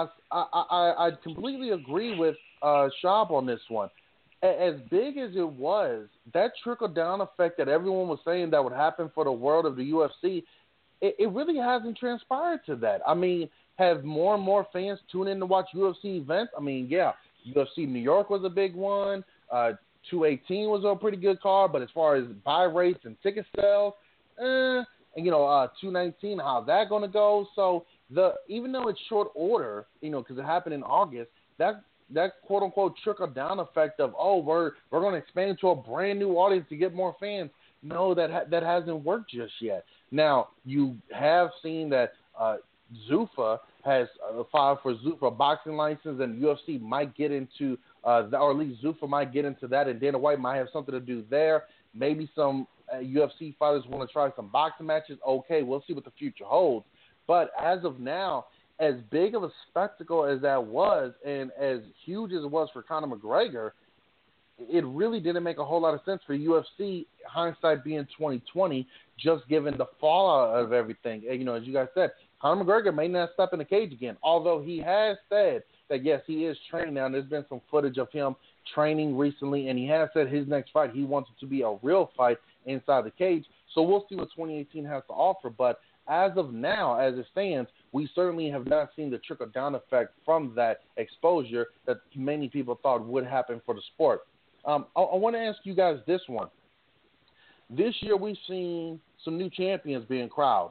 Speaker 3: I completely agree with Shab on this one. As big as it was, that trickle-down effect that everyone was saying that would happen for the world of the UFC, it really hasn't transpired to that. I mean, have more and more fans tune in to watch UFC events? I mean, yeah, UFC New York was a big one. 218 was a pretty good card, but as far as buy rates and ticket sales, and 219, how's that going to go? So even though it's short order, because it happened in August, that quote unquote trickle down effect of we're going to expand to a brand new audience to get more fans. No, that hasn't worked just yet. Now you have seen that Zuffa has filed for Zuffa boxing license, and UFC might get into or at least Zuffa might get into that, and Dana White might have something to do there. Maybe some UFC fighters want to try some boxing matches. Okay, we'll see what the future holds. But as of now, as big of a spectacle as that was, and as huge as it was for Conor McGregor, it really didn't make a whole lot of sense for UFC, hindsight being 2020, just given the fallout of everything. And, as you guys said, Conor McGregor may not step in the cage again, although he has said that, yes, he is training now, and there's been some footage of him training recently, and he has said his next fight, he wants it to be a real fight inside the cage. So we'll see what 2018 has to offer. But as of now, as it stands, we certainly have not seen the trickle-down effect from that exposure that many people thought would happen for the sport. I want to ask you guys this one. This year we've seen some new champions being crowned.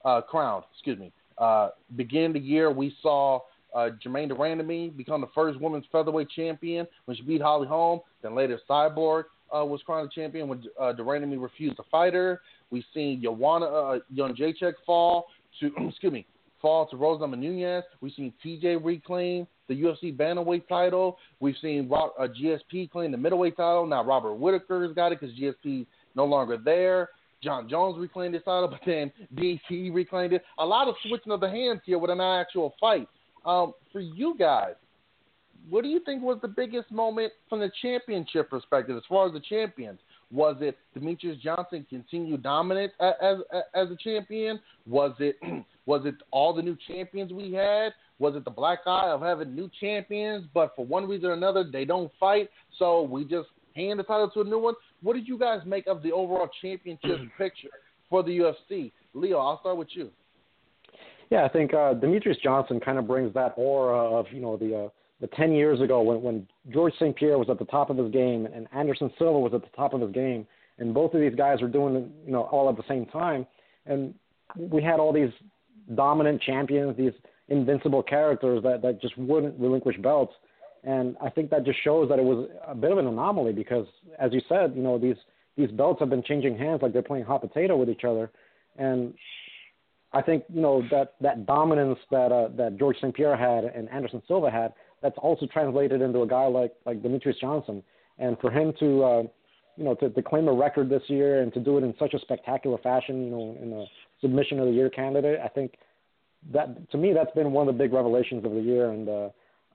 Speaker 3: Begin the year, we saw Germaine de Randamie become the first women's featherweight champion when she beat Holly Holm. Then later Cyborg was crowned champion when de Randamie refused to fight her. We've seen Joanna Jędrzejczyk fall to Rosa Namajunas. We've seen TJ reclaim the UFC bantamweight title. We've seen GSP claim the middleweight title. Now Robert Whittaker's got it because GSP's no longer there. John Jones reclaimed his title, but then DT reclaimed it. A lot of switching of the hands here with an actual fight. For you guys, what do you think was the biggest moment from the championship perspective as far as the champions? Was it Demetrius Johnson continue dominant as a champion? Was it all the new champions we had? Was it the black eye of having new champions, but for one reason or another they don't fight, so we just hand the title to a new one? What did you guys make of the overall championship picture for the UFC? Leo, I'll start with you.
Speaker 4: Yeah, I think Demetrius Johnson kind of brings that aura of the 10 years ago when George St. Pierre was at the top of his game and Anderson Silva was at the top of his game, and both of these guys were doing all at the same time, and we had all these dominant champions, these invincible characters that just wouldn't relinquish belts. And I think that just shows that it was a bit of an anomaly because, as you said, these belts have been changing hands like they're playing hot potato with each other. And I think, that dominance that George St. Pierre had and Anderson Silva had, that's also translated into a guy like Demetrius Johnson. And for him to claim a record this year and to do it in such a spectacular fashion, in a submission of the year candidate, I think that, to me, that's been one of the big revelations of the year. And,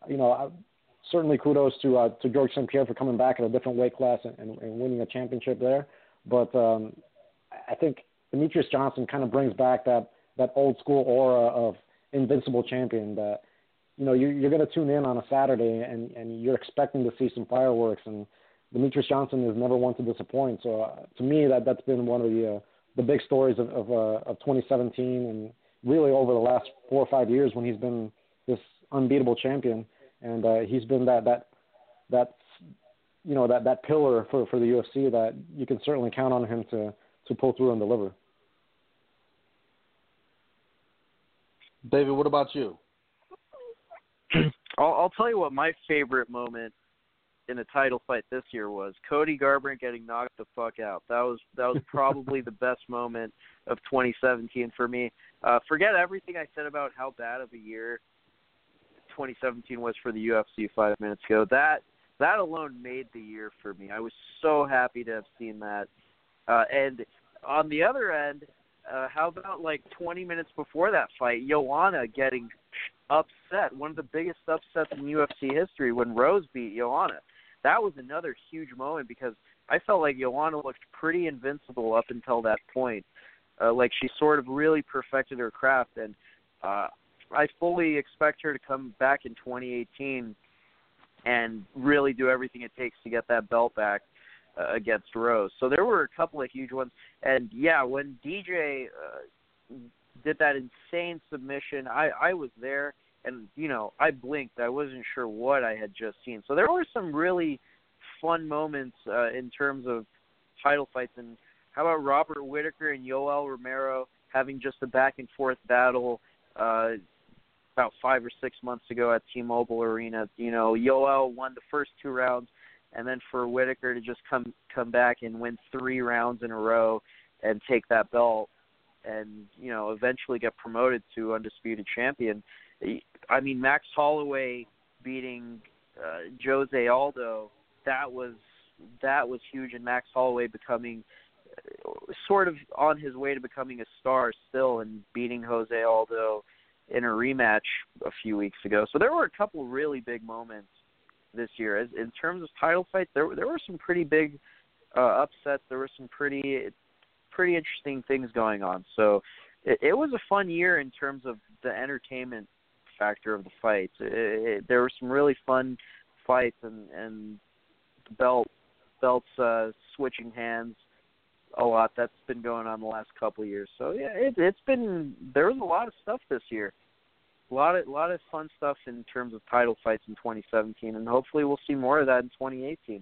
Speaker 4: certainly kudos to George St. Pierre for coming back in a different weight class and winning a championship there. But I think Demetrius Johnson kind of brings back that old school aura of invincible champion that, you're going to tune in on a Saturday and you're expecting to see some fireworks, and Demetrius Johnson is never one to disappoint. So to me, that's been one of the big stories of 2017 and really over the last 4 or 5 years when he's been this unbeatable champion. And he's been that pillar for the UFC that you can certainly count on him to pull through and deliver.
Speaker 3: David, what about you?
Speaker 5: I'll tell you what my favorite moment in a title fight this year was. Cody Garbrandt getting knocked the fuck out. That was probably the best moment of 2017 for me. Forget everything I said about how bad of a year 2017 was for the UFC 5 minutes ago. that alone made the year for me. I was so happy to have seen that. And on the other end, how about like 20 minutes before that fight, Joanna getting upset, one of the biggest upsets in UFC history when Rose beat Joanna. That was another huge moment because I felt like Joanna looked pretty invincible up until that point. Like she sort of really perfected her craft, and I fully expect her to come back in 2018 and really do everything it takes to get that belt back against Rose. So there were a couple of huge ones. And, yeah, when DJ did that insane submission, I was there, and, you know, I blinked. I wasn't sure what I had just seen. So there were some really fun moments in terms of title fights. And how about Robert Whittaker and Yoel Romero having just a back-and-forth battle about 5 or 6 months ago at T-Mobile Arena? You know, Yoel won the first 2 rounds, and then for Whittaker to just come back and win 3 rounds in a row and take that belt and, you know, eventually get promoted to undisputed champion. I mean, Max Holloway beating Jose Aldo, that was huge, and Max Holloway becoming sort of on his way to becoming a star still and beating Jose Aldo in a rematch a few weeks ago. So there were a couple really big moments this year. In terms of title fights, there were some pretty big upsets. There were some pretty interesting things going on. So it was a fun year in terms of the entertainment factor of the fights. There were some really fun fights and belts switching hands a lot. That's been going on the last couple of years. So yeah, there was a lot of stuff this year. A lot of fun stuff in terms of title fights in 2017, and hopefully we'll see more of that in 2018.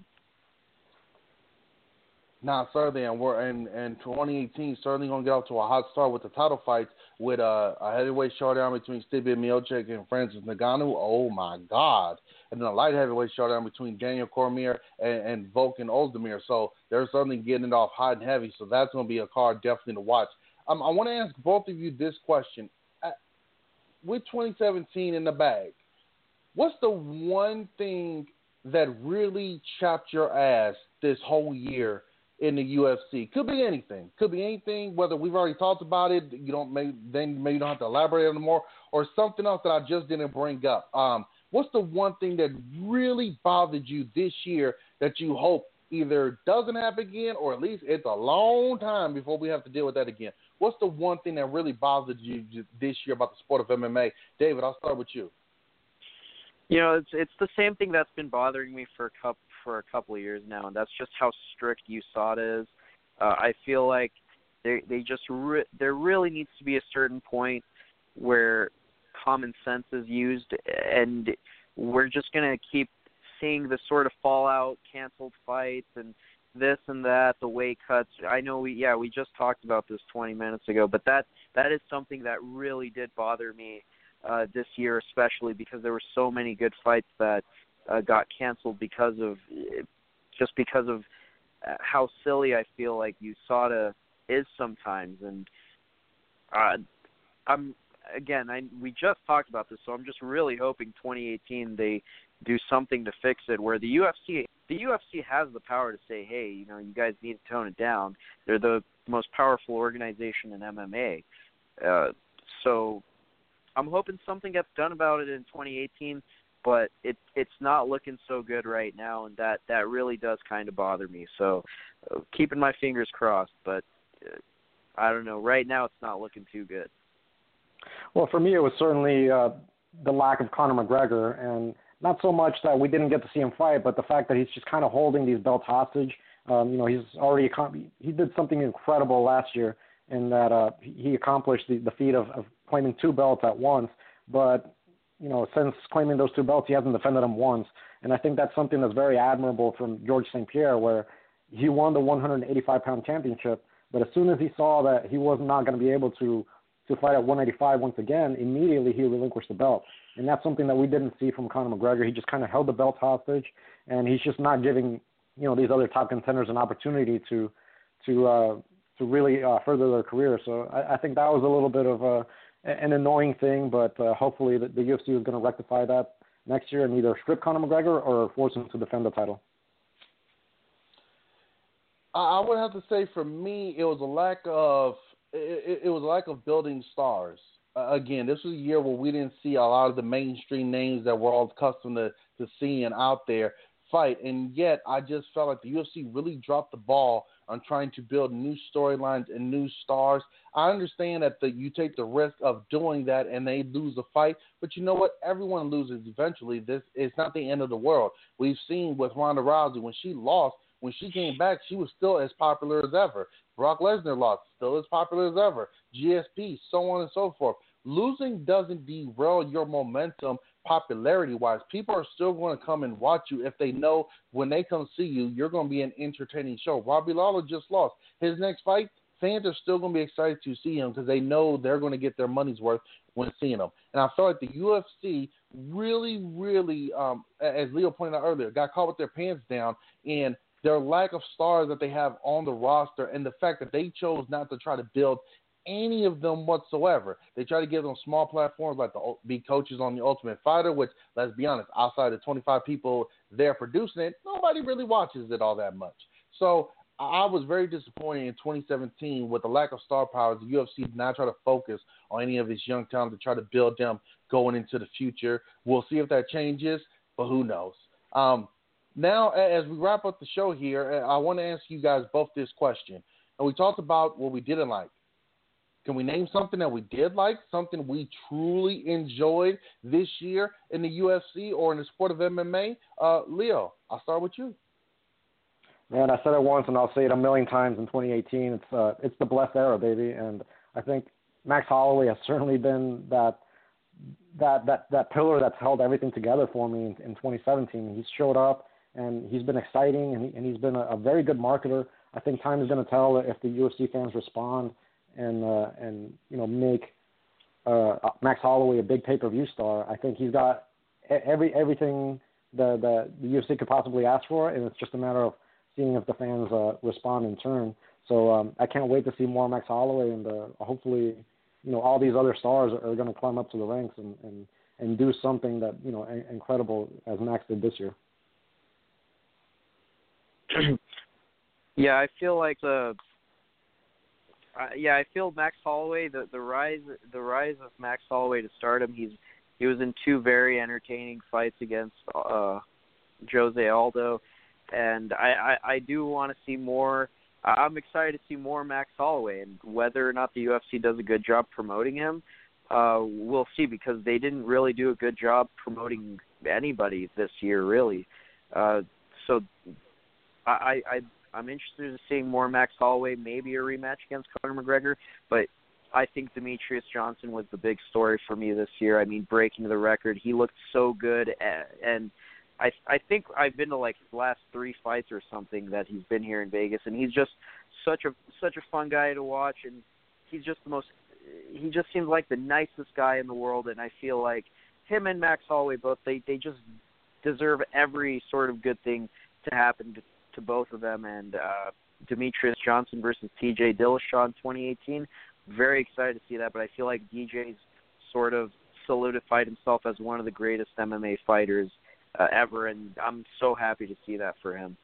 Speaker 3: Nah, certainly, and we're in 2018 certainly gonna get off to a hot start with the title fights with a heavyweight showdown between Stipe Miocic and Francis Ngannou. Oh my God! And then a light heavyweight showdown between Daniel Cormier and Volkan Ozdemir. So they're certainly getting it off hot and heavy. So that's gonna be a card definitely to watch. I want to ask both of you this question: with 2017 in the bag, what's the one thing that really chapped your ass this whole year in the UFC? Could be anything, whether we've already talked about it, maybe you don't have to elaborate on it more, or something else that I just didn't bring up. What's the one thing that really bothered you this year that you hope either doesn't happen again, or at least it's a long time before we have to deal with that again? What's the one thing that really bothered you this year about the sport of MMA? David, I'll start with you.
Speaker 5: You know, it's the same thing that's been bothering me for a couple of years now, and that's just how strict USADA is. I feel like there really needs to be a certain point where common sense is used, and we're just going to keep seeing the sort of fallout, canceled fights, and this and that, the weight cuts. I know we just talked about this 20 minutes ago, but that is something that really did bother me this year, especially because there were so many good fights that got canceled because of how silly I feel like USADA is sometimes. And we just talked about this, so I'm just really hoping 2018 they do something to fix it, where the UFC has the power to say, hey, you know, you guys need to tone it down. They're the most powerful organization in MMA. So I'm hoping something gets done about it in 2018, but it's not looking so good right now, and that really does kind of bother me. So keeping my fingers crossed, but I don't know. Right now it's not looking too good.
Speaker 4: Well, for me, it was certainly the lack of Conor McGregor, and not so much that we didn't get to see him fight, but the fact that he's just kind of holding these belts hostage. He did something incredible last year in that he accomplished the feat of claiming 2 belts at once. But, you know, since claiming those 2 belts, he hasn't defended them once. And I think that's something that's very admirable from Georges St. Pierre, where he won the 185-pound championship, but as soon as he saw that he was not going to be able to fight at 185 once again, immediately he relinquished the belt. And that's something that we didn't see from Conor McGregor. He just kind of held the belt hostage, and he's just not giving, you know, these other top contenders an opportunity to really further their career. So I think that was a little bit of an annoying thing, but hopefully the UFC is going to rectify that next year and either strip Conor McGregor or force him to defend the title?
Speaker 3: I would have to say for me, it was a lack of building stars. Again, this was a year where we didn't see a lot of the mainstream names that we're all accustomed to seeing out there fight, and yet I just felt like the UFC really dropped the ball on trying to build new storylines and new stars. I understand that you take the risk of doing that and they lose a fight, but you know what? Everyone loses eventually. This is not the end of the world. We've seen with Ronda Rousey, when she lost, when she came back, she was still as popular as ever. Brock Lesnar lost, still as popular as ever. GSP, so on and so forth. Losing doesn't derail your momentum popularity-wise. People are still going to come and watch you if they know when they come see you, you're going to be an entertaining show. Robbie Lawler just lost. His next fight, fans are still going to be excited to see him because they know they're going to get their money's worth when seeing him. And I feel like the UFC really, really, as Leo pointed out earlier, got caught with their pants down in their lack of stars that they have on the roster and the fact that they chose not to try to build any of them whatsoever. They try to give them small platforms like the big coaches on The Ultimate Fighter, which, let's be honest, outside of 25 people there producing it, nobody really watches it all that much. So I was very disappointed in 2017 with the lack of star power. The UFC did not try to focus on any of its young talent to try to build them going into the future. We'll see if that changes, but who knows. Now, as we wrap up the show here, I want to ask you guys both this question. And we talked about what we didn't like. Can we name something that we did like, something we truly enjoyed this year in the UFC or in the sport of MMA? Leo, I'll start with you.
Speaker 4: Man, I said it once and I'll say it a million times in 2018. It's the blessed era, baby. And I think Max Holloway has certainly been that pillar that's held everything together for me in 2017. He's showed up and he's been exciting and he's been a very good marketer. I think time is going to tell if the UFC fans respond and make Max Holloway a big pay-per-view star. I think he's got everything the UFC could possibly ask for, and it's just a matter of seeing if the fans respond in turn. So I can't wait to see more Max Holloway, and hopefully, all these other stars are going to climb up to the ranks and do something that incredible as Max did this year.
Speaker 5: Yeah, I feel like I feel Max Holloway, the rise of Max Holloway to stardom. He was in two very entertaining fights against Jose Aldo, and I do want to see more. I'm excited to see more Max Holloway, and whether or not the UFC does a good job promoting him, we'll see, because they didn't really do a good job promoting anybody this year, really. So I'm interested in seeing more Max Holloway, maybe a rematch against Conor McGregor, but I think Demetrius Johnson was the big story for me this year. I mean, breaking the record, he looked so good, and I think I've been to like his last 3 fights or something that he's been here in Vegas, and he's just such a fun guy to watch, and he just seems like the nicest guy in the world, and I feel like him and Max Holloway both, they just deserve every sort of good thing to happen to both of them. And Demetrius Johnson versus TJ Dillashaw in 2018, very excited to see that, but I feel like DJ's sort of solidified himself as one of the greatest MMA fighters ever, and I'm so happy to see that for him.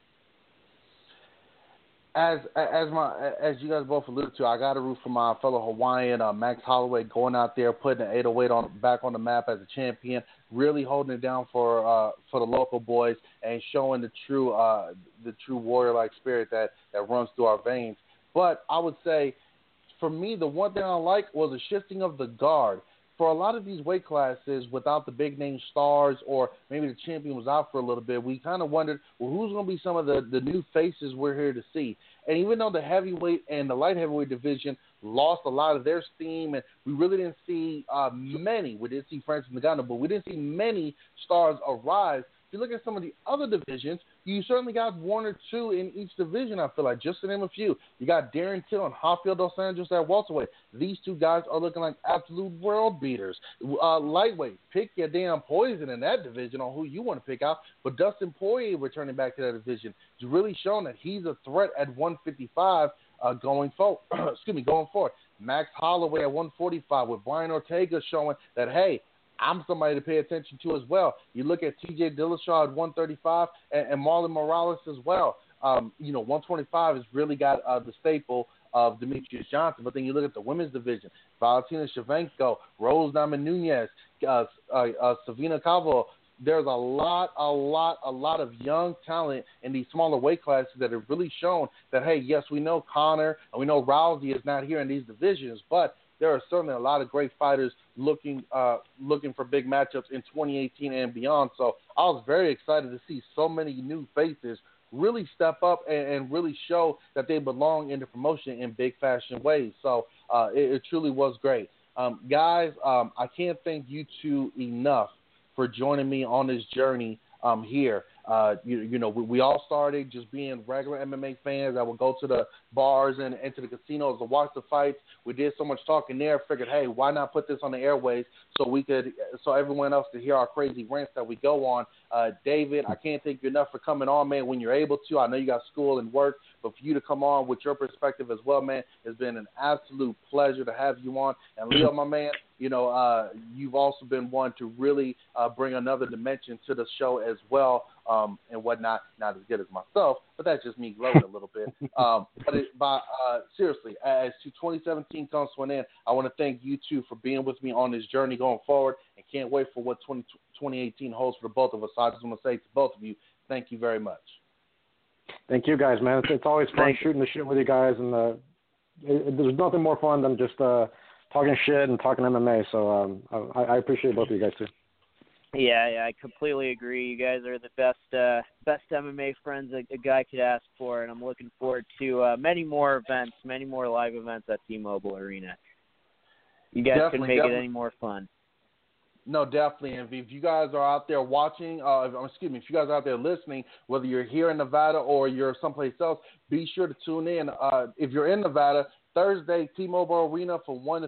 Speaker 3: As you guys both alluded to, I got to root for my fellow Hawaiian, Max Holloway, going out there, putting the 808 back on the map as a champion, really holding it down for the local boys and showing the true warrior-like spirit that runs through our veins. But I would say, for me, the one thing I like was the shifting of the guard. For a lot of these weight classes, without the big-name stars, or maybe the champion was out for a little bit, we kind of wondered, well, who's going to be some of the new faces we're here to see? And even though the heavyweight and the light heavyweight division lost a lot of their steam, and we really didn't see many. We did see Francis Ngannou, but we didn't see many stars arise. If you look at some of the other divisions, you certainly got 1 or 2 in each division, I feel like, just to name a few. You got Darren Till and Rafael dos Anjos at welterweight. These 2 guys are looking like absolute world beaters. Lightweight, pick your damn poison in that division on who you want to pick out. But Dustin Poirier returning back to that division has really shown that he's a threat at 155 going forward. Max Holloway at 145 with Brian Ortega showing that, hey, I'm somebody to pay attention to as well. You look at T.J. Dillashaw at 135 and Marlon Morales as well. 125 has really got the staple of Demetrius Johnson. But then you look at the women's division, Valentina Shevchenko, Rose Namajunas, Savina Cavall. There's a lot of young talent in these smaller weight classes that have really shown that, hey, yes, we know Conor and we know Rousey is not here in these divisions, but there are certainly a lot of great fighters looking for big matchups in 2018 and beyond. So I was very excited to see so many new faces really step up and really show that they belong in the promotion in big fashion ways. So it truly was great. Guys, I can't thank you two enough for joining me on this journey here. We all started just being regular MMA fans that would go to the bars and to the casinos to watch the fights. We did so much talking there, figured, hey, why not put this on the airways so everyone else could hear our crazy rants that we go on. David, I can't thank you enough for coming on, man, when you're able to. I know you got school and work, but for you to come on with your perspective as well, man, it's been an absolute pleasure to have you on. And Leo, my man, you've also been one to really bring another dimension to the show as well, and whatnot. Not as good as myself, but that's just me gloating a little bit. Seriously, as 2017 comes to an end, I want to thank you two for being with me on this journey going forward, and can't wait for what 2018 holds for the both of us. So I just want to say to both of you, thank you very much.
Speaker 4: Thank you, guys, man. It's always fun shooting the shit with you guys, and there's nothing more fun than just talking shit and talking MMA. So I appreciate both of you guys too.
Speaker 5: Yeah, I completely agree. You guys are the best MMA friends a guy could ask for, and I'm looking forward to many more events, many more live events at T-Mobile Arena. You guys can make it any more fun.
Speaker 3: No, definitely. And if you guys are out there watching, if you guys are out there listening, whether you're here in Nevada or you're someplace else, be sure to tune in. If you're in Nevada, Thursday, T-Mobile Arena for 1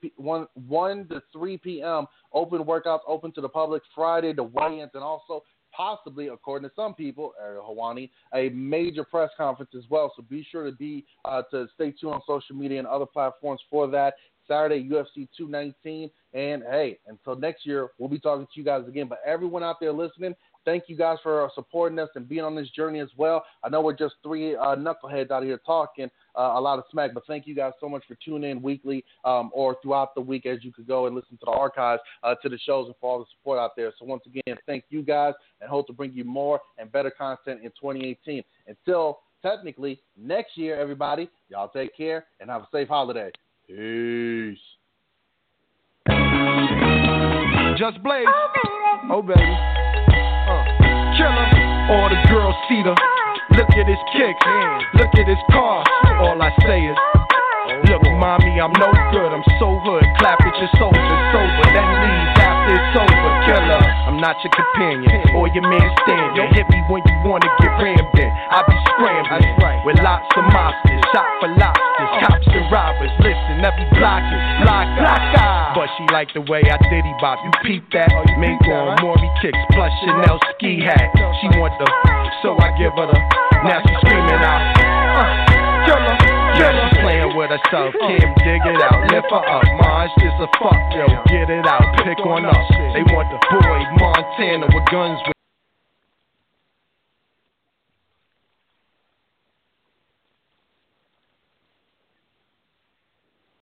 Speaker 3: to 3 p.m. Open workouts, open to the public. Friday, the weigh-ins, and also possibly, according to some people, Ariel Helwani, a major press conference as well. So be sure to stay tuned on social media and other platforms for that. Saturday, UFC 219. And, hey, until next year, we'll be talking to you guys again. But everyone out there listening, thank you guys for supporting us and being on this journey as well. I know we're just three knuckleheads out here talking a lot of smack, but thank you guys so much for tuning in weekly or throughout the week as you could go and listen to the archives to the shows and for all the support out there. So once again, thank you guys, and hope to bring you more and better content in 2018. Until technically next year, everybody, y'all take care and have a safe holiday. Peace.
Speaker 2: Just Blaze. Oh, baby. Killer. All the girls see the. Look at his kicks. Look at his car. All I say is, look, mommy, I'm no good. I'm so hood. Clap at your soldiers sober. Then leave after it's over. Killer. I'm not your companion or your man stand. You hit me when you want to get rammed in. I be scrambling with lots of mobsters. Shot for lobsters. Cops and robbers. Listen, every block is block. But she like the way I diddy bop. You peep that? Mink on Maury kicks plus Chanel ski hat. She want the, so I give her the. Now she screaming out, killer. Yeah, she playing with herself. Can't dig it out. Lift her up. Mine's just a fuck, yo. Get it out. Pick one up. They want the boy Montana with guns with.